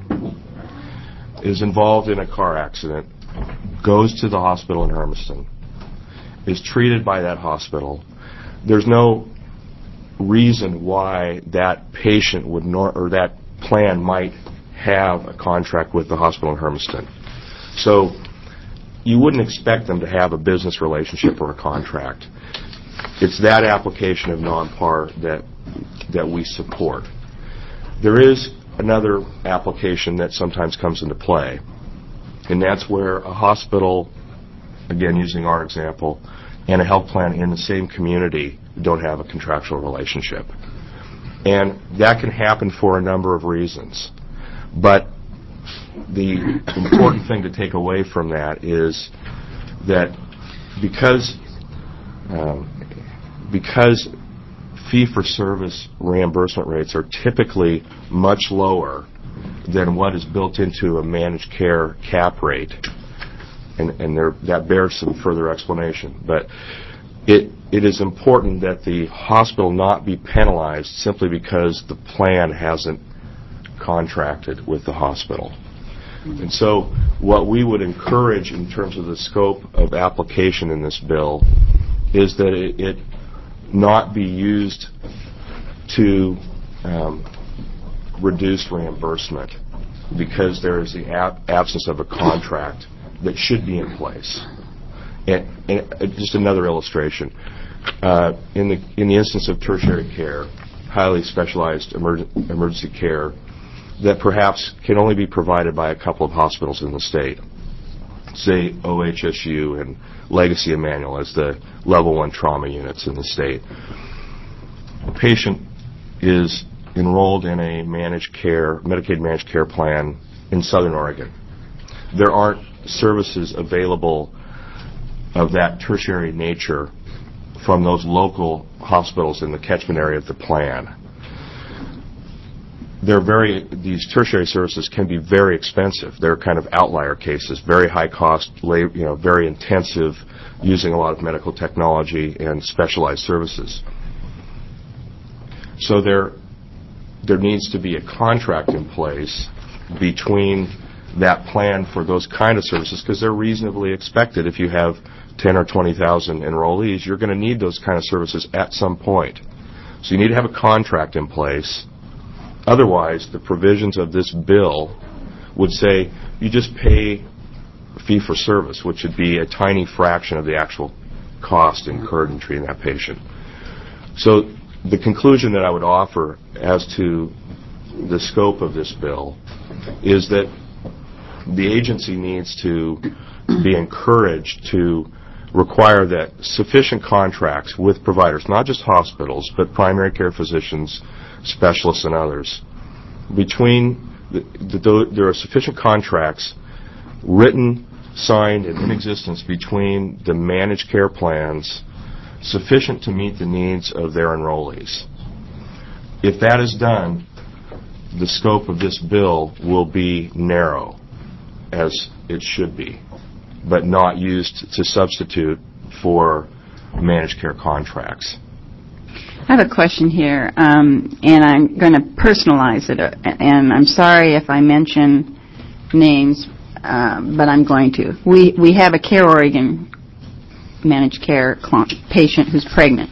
is involved in a car accident, goes to the hospital in Hermiston, is treated by that hospital. There's no reason why that patient would nor- or that plan might have a contract with the hospital in Hermiston. So you wouldn't expect them to have a business relationship or a contract. It's that application of non-par that that we support. There is another application that sometimes comes into play, and that's where a hospital, again using our example, and a health plan in the same community don't have a contractual relationship. And that can happen for a number of reasons. But the important thing to take away from that is that because um, because fee-for-service reimbursement rates are typically much lower than what is built into a managed care cap rate, and, and there, that bears some further explanation. But it it is important that the hospital not be penalized simply because the plan hasn't contracted with the hospital. And so what we would encourage in terms of the scope of application in this bill is that it, it not be used to um, reduce reimbursement because there is the ab- absence of a contract that should be in place. And, and just another illustration. Uh, in the in the instance of tertiary care, highly specialized emer- emergency care that perhaps can only be provided by a couple of hospitals in the state, say O H S U and Legacy Emmanuel as the level one trauma units in the state. A patient is enrolled in a managed care, Medicaid managed care plan in Southern Oregon. There aren't services available of that tertiary nature from those local hospitals in the catchment area of the plan. They're very, these tertiary services can be very expensive. They're kind of outlier cases, very high cost, you know, very intensive, using a lot of medical technology and specialized services. So there, there needs to be a contract in place between that plan for those kind of services because they're reasonably expected. If you have ten or twenty thousand enrollees, you're going to need those kind of services at some point. So you need to have a contract in place. Otherwise, the provisions of this bill would say you just pay fee for service, which would be a tiny fraction of the actual cost incurred in treating that patient. So the conclusion that I would offer as to the scope of this bill is that the agency needs to be encouraged to require that sufficient contracts with providers, not just hospitals, but primary care physicians, specialists, and others, between the, the, there are sufficient contracts written, signed, and in existence between the managed care plans sufficient to meet the needs of their enrollees. If that is done, the scope of this bill will be narrow, as it should be, but not used to substitute for managed care contracts. I have a question here, um, and I'm going to personalize it, uh, and I'm sorry if I mention names, uh, but I'm going to. We we have a Care Oregon managed care cl- patient who's pregnant.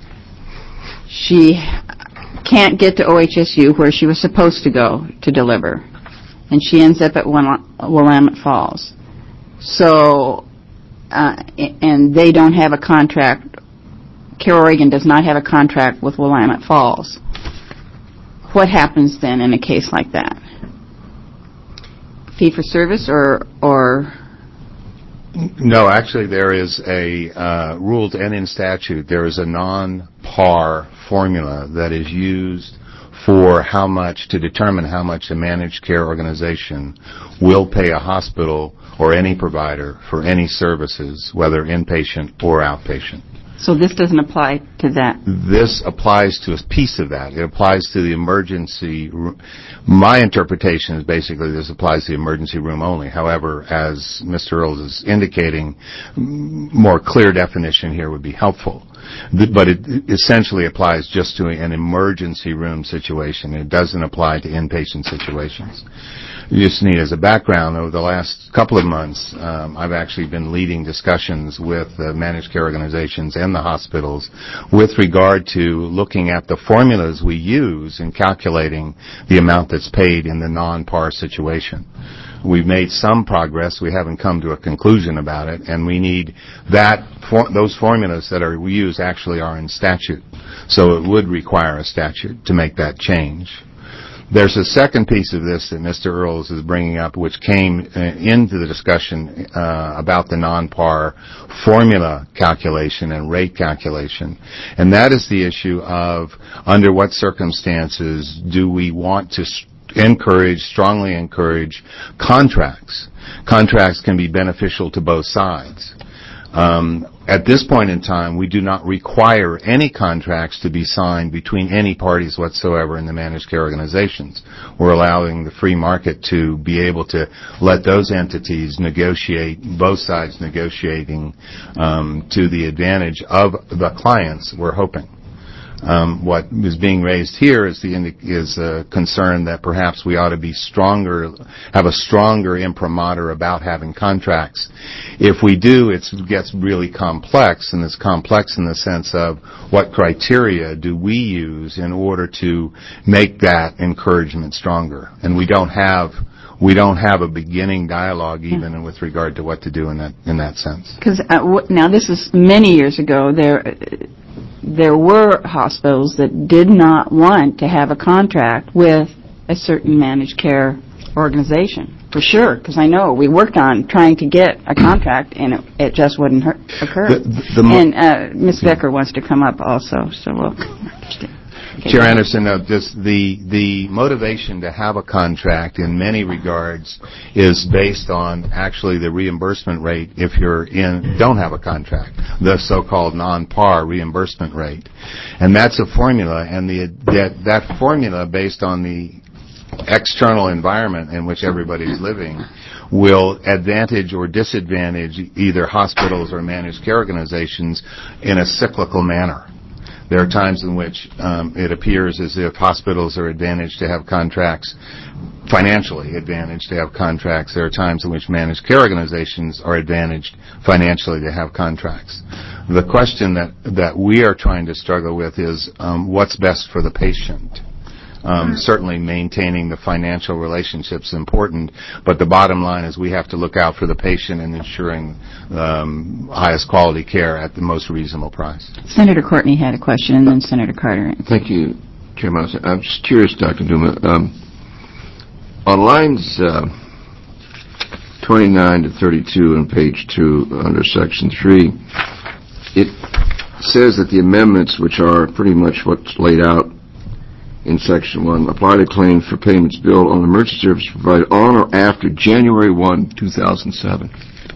She can't get to O H S U where she was supposed to go to deliver, and she ends up at Willamette Falls. So, uh, and they don't have a contract. Care Oregon does not have a contract with Willamette Falls. What happens then in a case like that? Fee for service or or? No, actually, there is a uh, ruled and in statute there is a non-par formula that is used for how much to determine how much a managed care organization will pay a hospital or any provider for any services, whether inpatient or outpatient. So this doesn't apply to that? This applies to a piece of that. It applies to the emergency room. My interpretation is basically this applies to the emergency room only. However, as Mister Earls is indicating, more clear definition here would be helpful. But it essentially applies just to an emergency room situation. It doesn't apply to inpatient situations. You just need, as a background, over the last couple of months, um, I've actually been leading discussions with the managed care organizations and the hospitals with regard to looking at the formulas we use in calculating the amount that's paid in the non-par situation. We've made some progress. We haven't come to a conclusion about it, and we need that. For, those formulas that are we use actually are in statute, so it would require a statute to make that change. There's a second piece of this that Mister Earls is bringing up, which came uh, into the discussion uh, about the non-par formula calculation and rate calculation, and that is the issue of under what circumstances do we want to encourage, strongly encourage contracts. Contracts can be beneficial to both sides. Um, at this point in time, we do not require any contracts to be signed between any parties whatsoever in the managed care organizations. We're allowing the free market to be able to let those entities negotiate, both sides negotiating um, to the advantage of the clients, we're hoping. Um, what is being raised here is the is a concern that perhaps we ought to be stronger, have a stronger imprimatur about having contracts. If we do, it gets really complex, and it's complex in the sense of what criteria do we use in order to make that encouragement stronger. And we don't have we don't have a beginning dialogue even with regard to what to do in that in that sense. Because uh, w- now this is many years ago. There. Uh, There were hospitals that did not want to have a contract with a certain managed care organization, for sure, because I know we worked on trying to get a contract, and it, it just wouldn't hurt, occur. The, the, the and uh, Miz Becker wants to come up also, so we'll understand. Okay. Chair Anderson, uh, this, the the motivation to have a contract in many regards is based on actually the reimbursement rate if you're in don't have a contract, the so-called non-par reimbursement rate, and that's a formula, and the that that formula based on the external environment in which everybody's living will advantage or disadvantage either hospitals or managed care organizations in a cyclical manner. There are times in which um, it appears as if hospitals are advantaged to have contracts, financially advantaged to have contracts. There are times in which managed care organizations are advantaged financially to have contracts. The question that, that we are trying to struggle with is um, what's best for the patient. Um, certainly maintaining the financial relationship's important, but the bottom line is we have to look out for the patient and ensuring um, highest quality care at the most reasonable price. Senator Courtney had a question, and then Senator Carter. Thank you, Chairman. I'm just curious, Doctor Duma. Um, on lines uh, twenty-nine to thirty-two on page two under section three, it says that the amendments, which are pretty much what's laid out in section one, apply to claims for payments billed on emergency service provided on or after January first, two thousand seven.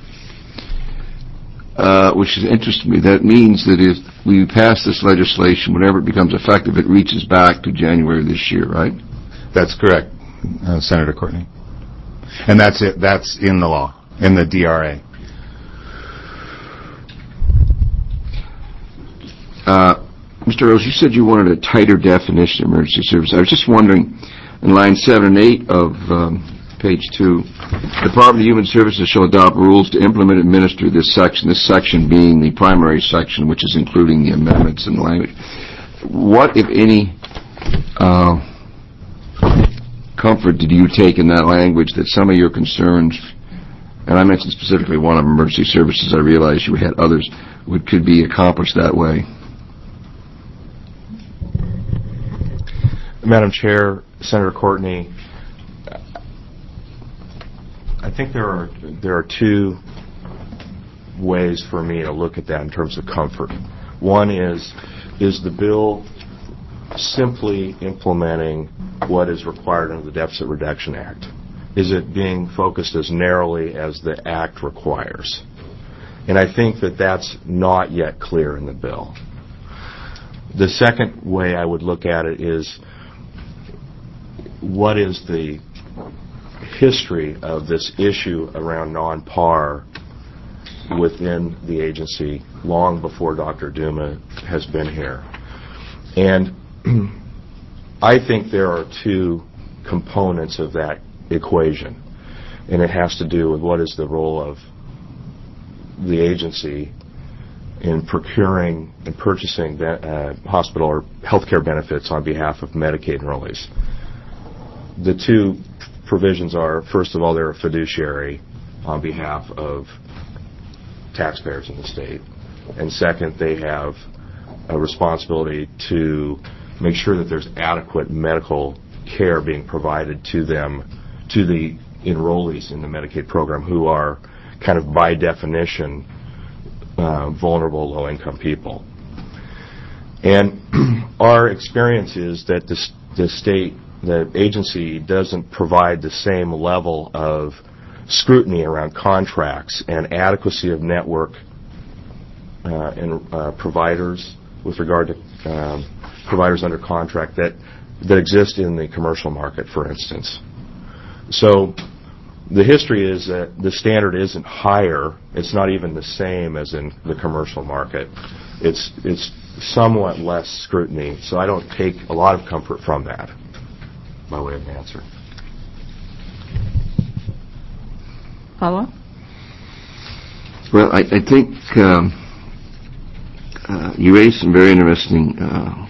Uh, which is interesting to me. That means that if we pass this legislation, whenever it becomes effective, it reaches back to January of this year, right? That's correct, uh, Senator Courtney. And that's it. That's in the law, in the D R A. Uh, Mister Earls, you said you wanted a tighter definition of emergency service. I was just wondering, in line seven and eight of um, page two, the Department of Human Services shall adopt rules to implement and administer this section, this section being the primary section, which is including the amendments and language. What, if any, uh, comfort did you take in that language that some of your concerns, and I mentioned specifically one of emergency services, I realize you had others, would, could be accomplished that way? Madam Chair, Senator Courtney, I think there are there are two ways for me to look at that in terms of comfort. One is, is the bill simply implementing what is required under the Deficit Reduction Act? Is it being focused as narrowly as the Act requires? And I think that that's not yet clear in the bill. The second way I would look at it is, what is the history of this issue around non-par within the agency long before Doctor Duma has been here? And I think there are two components of that equation, and it has to do with what is the role of the agency in procuring and purchasing be- uh, hospital or healthcare benefits on behalf of Medicaid enrollees. The two provisions are, first of all, they're a fiduciary on behalf of taxpayers in the state, and second, they have a responsibility to make sure that there's adequate medical care being provided to them, to the enrollees in the Medicaid program, who are kind of by definition uh, vulnerable low-income people. And our experience is that the, the state, the agency doesn't provide the same level of scrutiny around contracts and adequacy of network uh, and uh, providers with regard to um, providers under contract that that exist in the commercial market, for instance. So the history is that the standard isn't higher. It's not even the same as in the commercial market. It's it's somewhat less scrutiny. So I don't take a lot of comfort from that, by way of an answer. Follow-up? Well, I, I think um, uh, you raised some very interesting uh,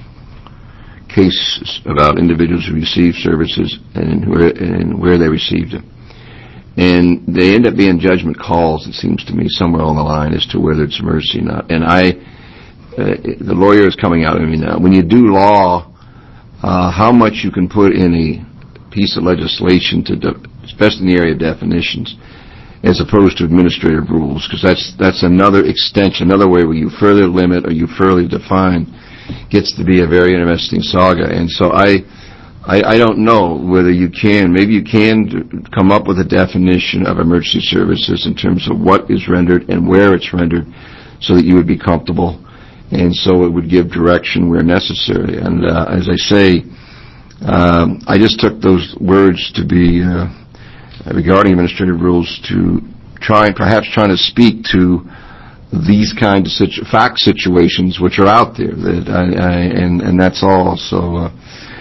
cases about individuals who receive services and where, and where they received them. And they end up being judgment calls, it seems to me, somewhere along the line as to whether it's emergency or not. And I, uh, the lawyer is coming out at me now. When you do law, uh, how much you can put in a piece of legislation, to de- especially in the area of definitions, as opposed to administrative rules, because that's that's another extension, another way where you further limit or you further define, gets to be a very interesting saga. And so I, I, I don't know whether you can, maybe you can d- come up with a definition of emergency services in terms of what is rendered and where it's rendered, so that you would be comfortable, and so it would give direction where necessary. And uh, as I say, um, I just took those words to be uh, regarding administrative rules to try, perhaps trying to speak to these kind of situ- fact situations which are out there, that I, I, and, and that's all. So uh,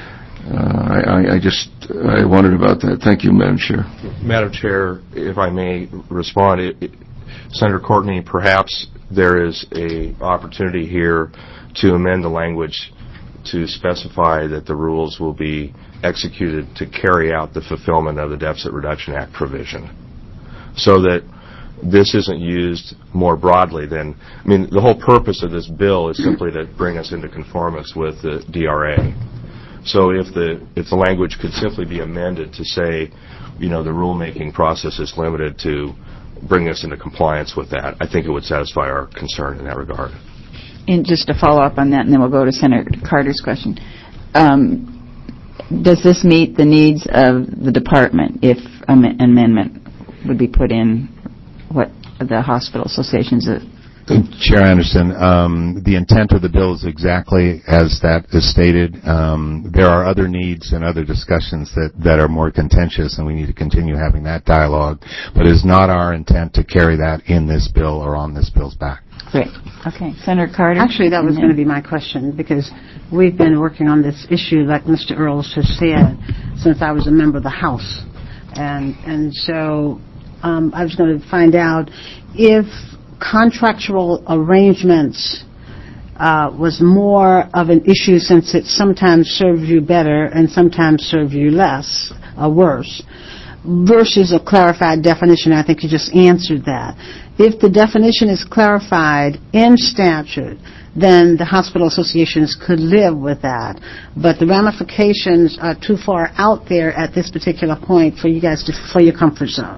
uh, I, I just I wondered about that. Thank you, Madam Chair. Madam Chair, if I may respond, it, it, Senator Courtney, perhaps there is a opportunity here to amend the language to specify that the rules will be executed to carry out the fulfillment of the Deficit Reduction Act provision, so that this isn't used more broadly than, I mean, the whole purpose of this bill is simply to bring us into conformance with the D R A. So if the if the language could simply be amended to say, you know, the rulemaking process is limited to bring us into compliance with that, I think it would satisfy our concern in that regard. And just to follow up on that, and then we'll go to Senator Carter's question. Um, does this meet the needs of the department if an amendment would be put in what the hospital associations have? Chair Anderson, um, the intent of the bill is exactly as that is stated. Um, there are other needs and other discussions that, that are more contentious, and we need to continue having that dialogue. But it is not our intent to carry that in this bill or on this bill's back. Great. Okay. Senator Carter? Actually, that was going to be my question, because we've been working on this issue, like Mister Earls has said, since I was a member of the House. And, and so um, I was going to find out if contractual arrangements uh, was more of an issue, since it sometimes serves you better and sometimes serves you less or worse, versus a clarified definition. I think you just answered that. If the definition is clarified in statute, then the hospital associations could live with that. But the ramifications are too far out there at this particular point for you guys to, for your comfort zone.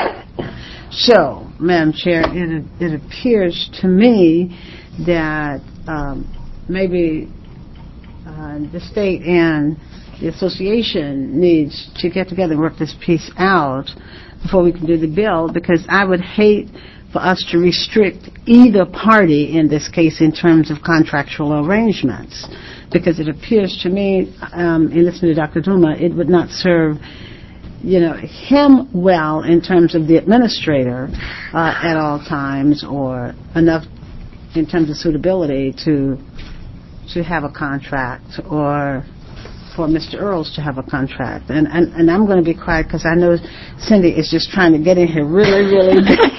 So, Madam Chair, it, it appears to me that um, maybe uh, the state and the association needs to get together and work this piece out before we can do the bill, because I would hate for us to restrict either party in this case in terms of contractual arrangements, because it appears to me, um, in listening to Doctor Duma, it would not serve, you know, him well in terms of the administrator uh, at all times, or enough in terms of suitability to to have a contract, or for Mister Earls to have a contract. And and, and I'm going to be quiet because I know Cindy is just trying to get in here really, really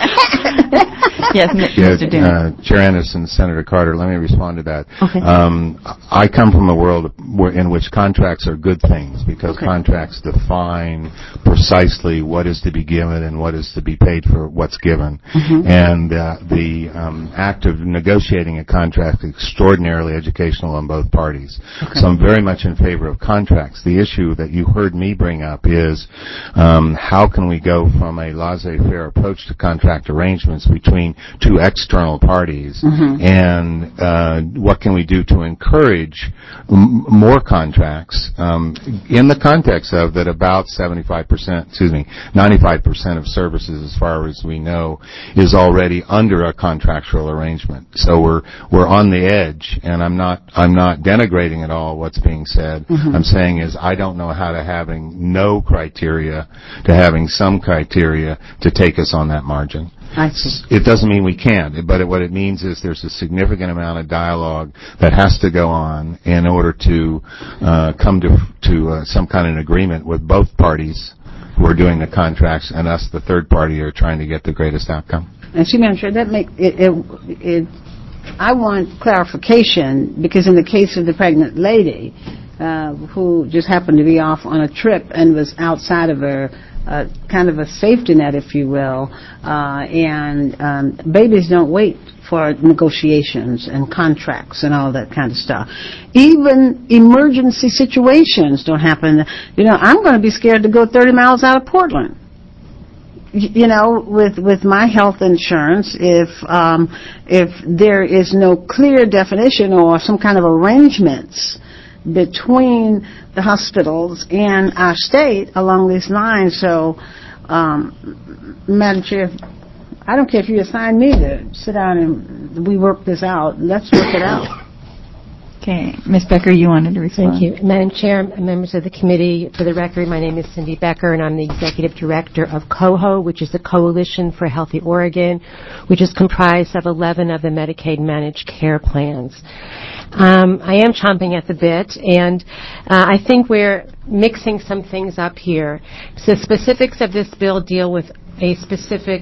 Yes, Mister Dune. Uh, Chair Anderson, Senator Carter, let me respond to that. Okay. Um, I come from a world where, in which contracts are good things, because Okay. contracts define precisely what is to be given and what is to be paid for what's given. Mhm. And uh, the um, act of negotiating a contract is extraordinarily educational on both parties. Okay. So I'm very much in favor of contracts. The issue that you heard me bring up is um, how can we go from a laissez-faire approach to contract arrangements between two external parties, Mhm. and uh, what can we do to encourage m- more contracts um, in the context of that about seventy-five percent, excuse me, ninety-five percent of services, as far as we know, is already under a contractual arrangement. So we're we're on the edge, and I'm not I'm not denigrating at all what's being said. Mhm. I'm saying is I don't know how to having no criteria to having some criteria to take us on that margin. I see. It doesn't mean we can't, but it, what it means is there's a significant amount of dialogue that has to go on in order to uh, come to to uh, some kind of an agreement with both parties who are doing the contracts, and us, the third party, are trying to get the greatest outcome. And see, Madam Chair, that make it, it, it. I want clarification, because in the case of the pregnant lady uh, who just happened to be off on a trip and was outside of her uh, kind of a safety net, if you will, uh, and um, babies don't wait for negotiations and contracts and all that kind of stuff. Even emergency situations don't happen. You know, I'm going to be scared to go thirty miles out of Portland. You know, with with my health insurance, if um, if there is no clear definition or some kind of arrangements between the hospitals and our state along these lines. So, um, Madam Chair, I don't care if you assign me to sit down and we work this out. Let's work it out. Okay. Miz Becker, you wanted to respond. Thank you. Madam Chair, members of the committee, for the record, my name is Cindy Becker, and I'm the Executive Director of COHO, which is the Coalition for Healthy Oregon, which is comprised of eleven of the Medicaid managed care plans. Um, I am chomping at the bit, and uh, I think we're mixing some things up here. So the specifics of this bill deal with a specific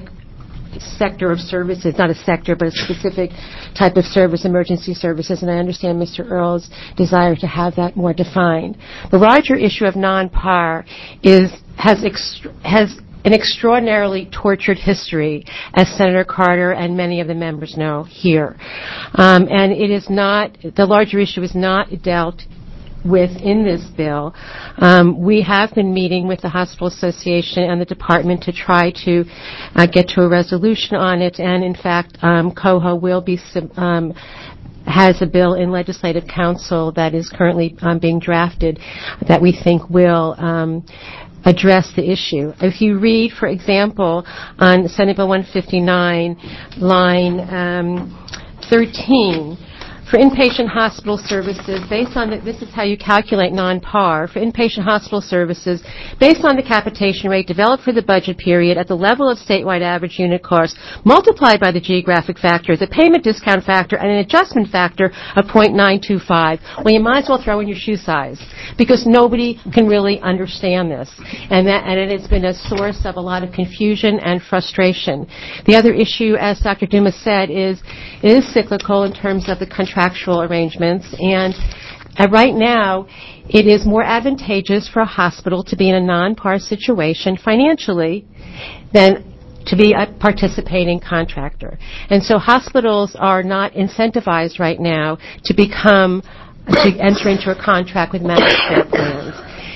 sector of services, not a sector, but a specific type of service, emergency services, and I understand Mister Earl's desire to have that more defined. The larger issue of non-par is has ext- has an extraordinarily tortured history, as Senator Carter and many of the members know here. Um, and it is not, the larger issue is not dealt within this bill. Um, we have been meeting with the Hospital Association and the department to try to uh, get to a resolution on it, and in fact, um, COHO will be sub- um, has a bill in Legislative Council that is currently um, being drafted that we think will um, address the issue. If you read, for example, on Senate Bill one fifty-nine, line um, thirteen, for inpatient hospital services, based on the, this is how you calculate non-par, for inpatient hospital services, based on the capitation rate developed for the budget period at the level of statewide average unit cost, multiplied by the geographic factor, the payment discount factor, and an adjustment factor of zero point nine two five. Well, you might as well throw in your shoe size, because nobody can really understand this. And that, and it has been a source of a lot of confusion and frustration. The other issue, as Doctor Dumas said, is, is cyclical in terms of the contractual arrangements, and uh, right now it is more advantageous for a hospital to be in a non-par situation financially than to be a participating contractor. And so hospitals are not incentivized right now to become, to enter into a contract with managed care plans.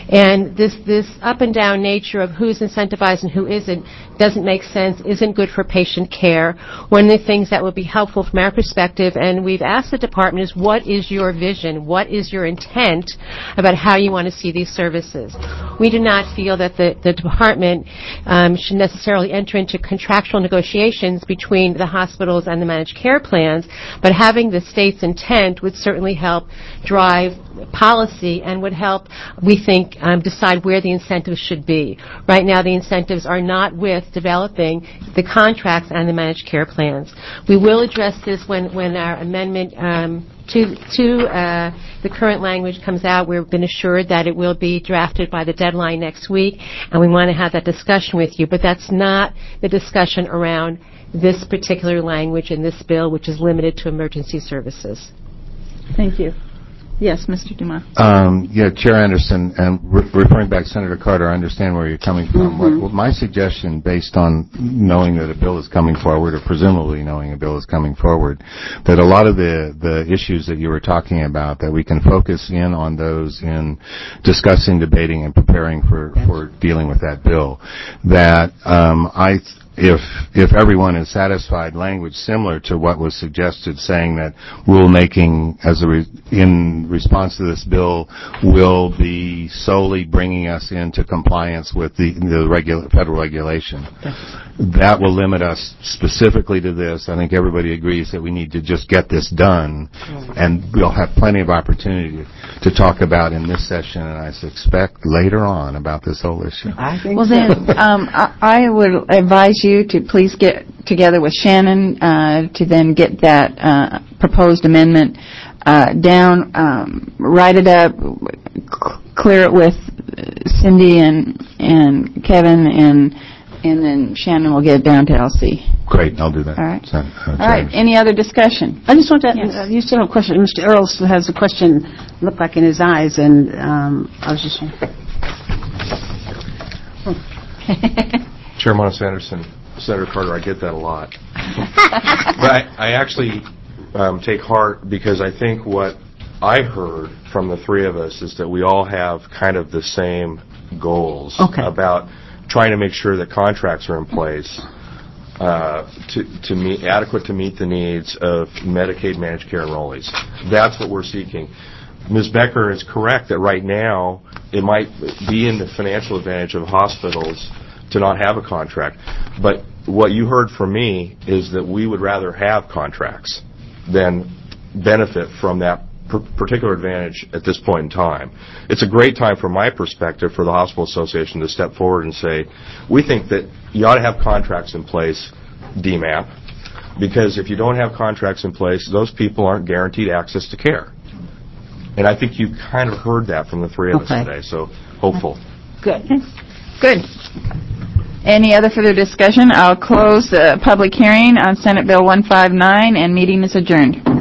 And this, this up and down nature of who's incentivized and who isn't doesn't make sense, isn't good for patient care. One of the things that would be helpful from our perspective, and we've asked the department, is what is your vision? What is your intent about how you want to see these services? We do not feel that the, the department um, should necessarily enter into contractual negotiations between the hospitals and the managed care plans, but having the state's intent would certainly help drive policy and would help, we think, um, decide where the incentives should be. Right now, the incentives are not with developing the contracts and the managed care plans. We will address this when, when our amendment um, to, to uh, the current language comes out. We've been assured that it will be drafted by the deadline next week, and we want to have that discussion with you. But that's not the discussion around this particular language in this bill, which is limited to emergency services. Thank you. Yes, Mister Dumas. Um, yeah, Chair Anderson, and re- referring back to Senator Carter, I understand where you're coming from. Mm-hmm. What, what my suggestion, based on knowing that a bill is coming forward, or presumably knowing a bill is coming forward, that a lot of the, the issues that you were talking about, that we can focus in on those in discussing, debating, and preparing for, for dealing with that bill. That um, I... Th- If if everyone is satisfied, language similar to what was suggested, saying that rulemaking as a re- in response to this bill will be solely bringing us into compliance with the, the regula- federal regulation. That will limit us specifically to this. I think everybody agrees that we need to just get this done, and we'll have plenty of opportunity to talk about in this session, and I suspect later on about this whole issue. I think well, so. then um, I, I would advise you to please get together with Shannon uh, to then get that uh, proposed amendment uh, down, um, write it up, c- clear it with Cindy and and Kevin, and and then Shannon will get it down to L C. Great, I'll do that. All right. So, uh, All right. Any other discussion? I just want to, Yes. uh, you still have a question. Mister Earl still has a question, looked like in his eyes, and um, I was just... Chair Monis Anderson, Senator Carter, I get that a lot. But I, I actually um, take heart, because I think what I heard from the three of us is that we all have kind of the same goals Okay. about trying to make sure that contracts are in place uh, to, to meet, adequate to meet the needs of Medicaid managed care enrollees. That's what we're seeking. Miz Becker is correct that right now it might be in the financial advantage of hospitals to not have a contract. But what you heard from me is that we would rather have contracts than benefit from that particular advantage at this point in time. It's a great time from my perspective for the Hospital Association to step forward and say, we think that you ought to have contracts in place, D MAP, because if you don't have contracts in place, those people aren't guaranteed access to care. And I think you kind of heard that from the three of Okay. us today, so hopeful. Good. Good. Any other further discussion? I'll close the public hearing on Senate Bill one fifty-nine, and meeting is adjourned.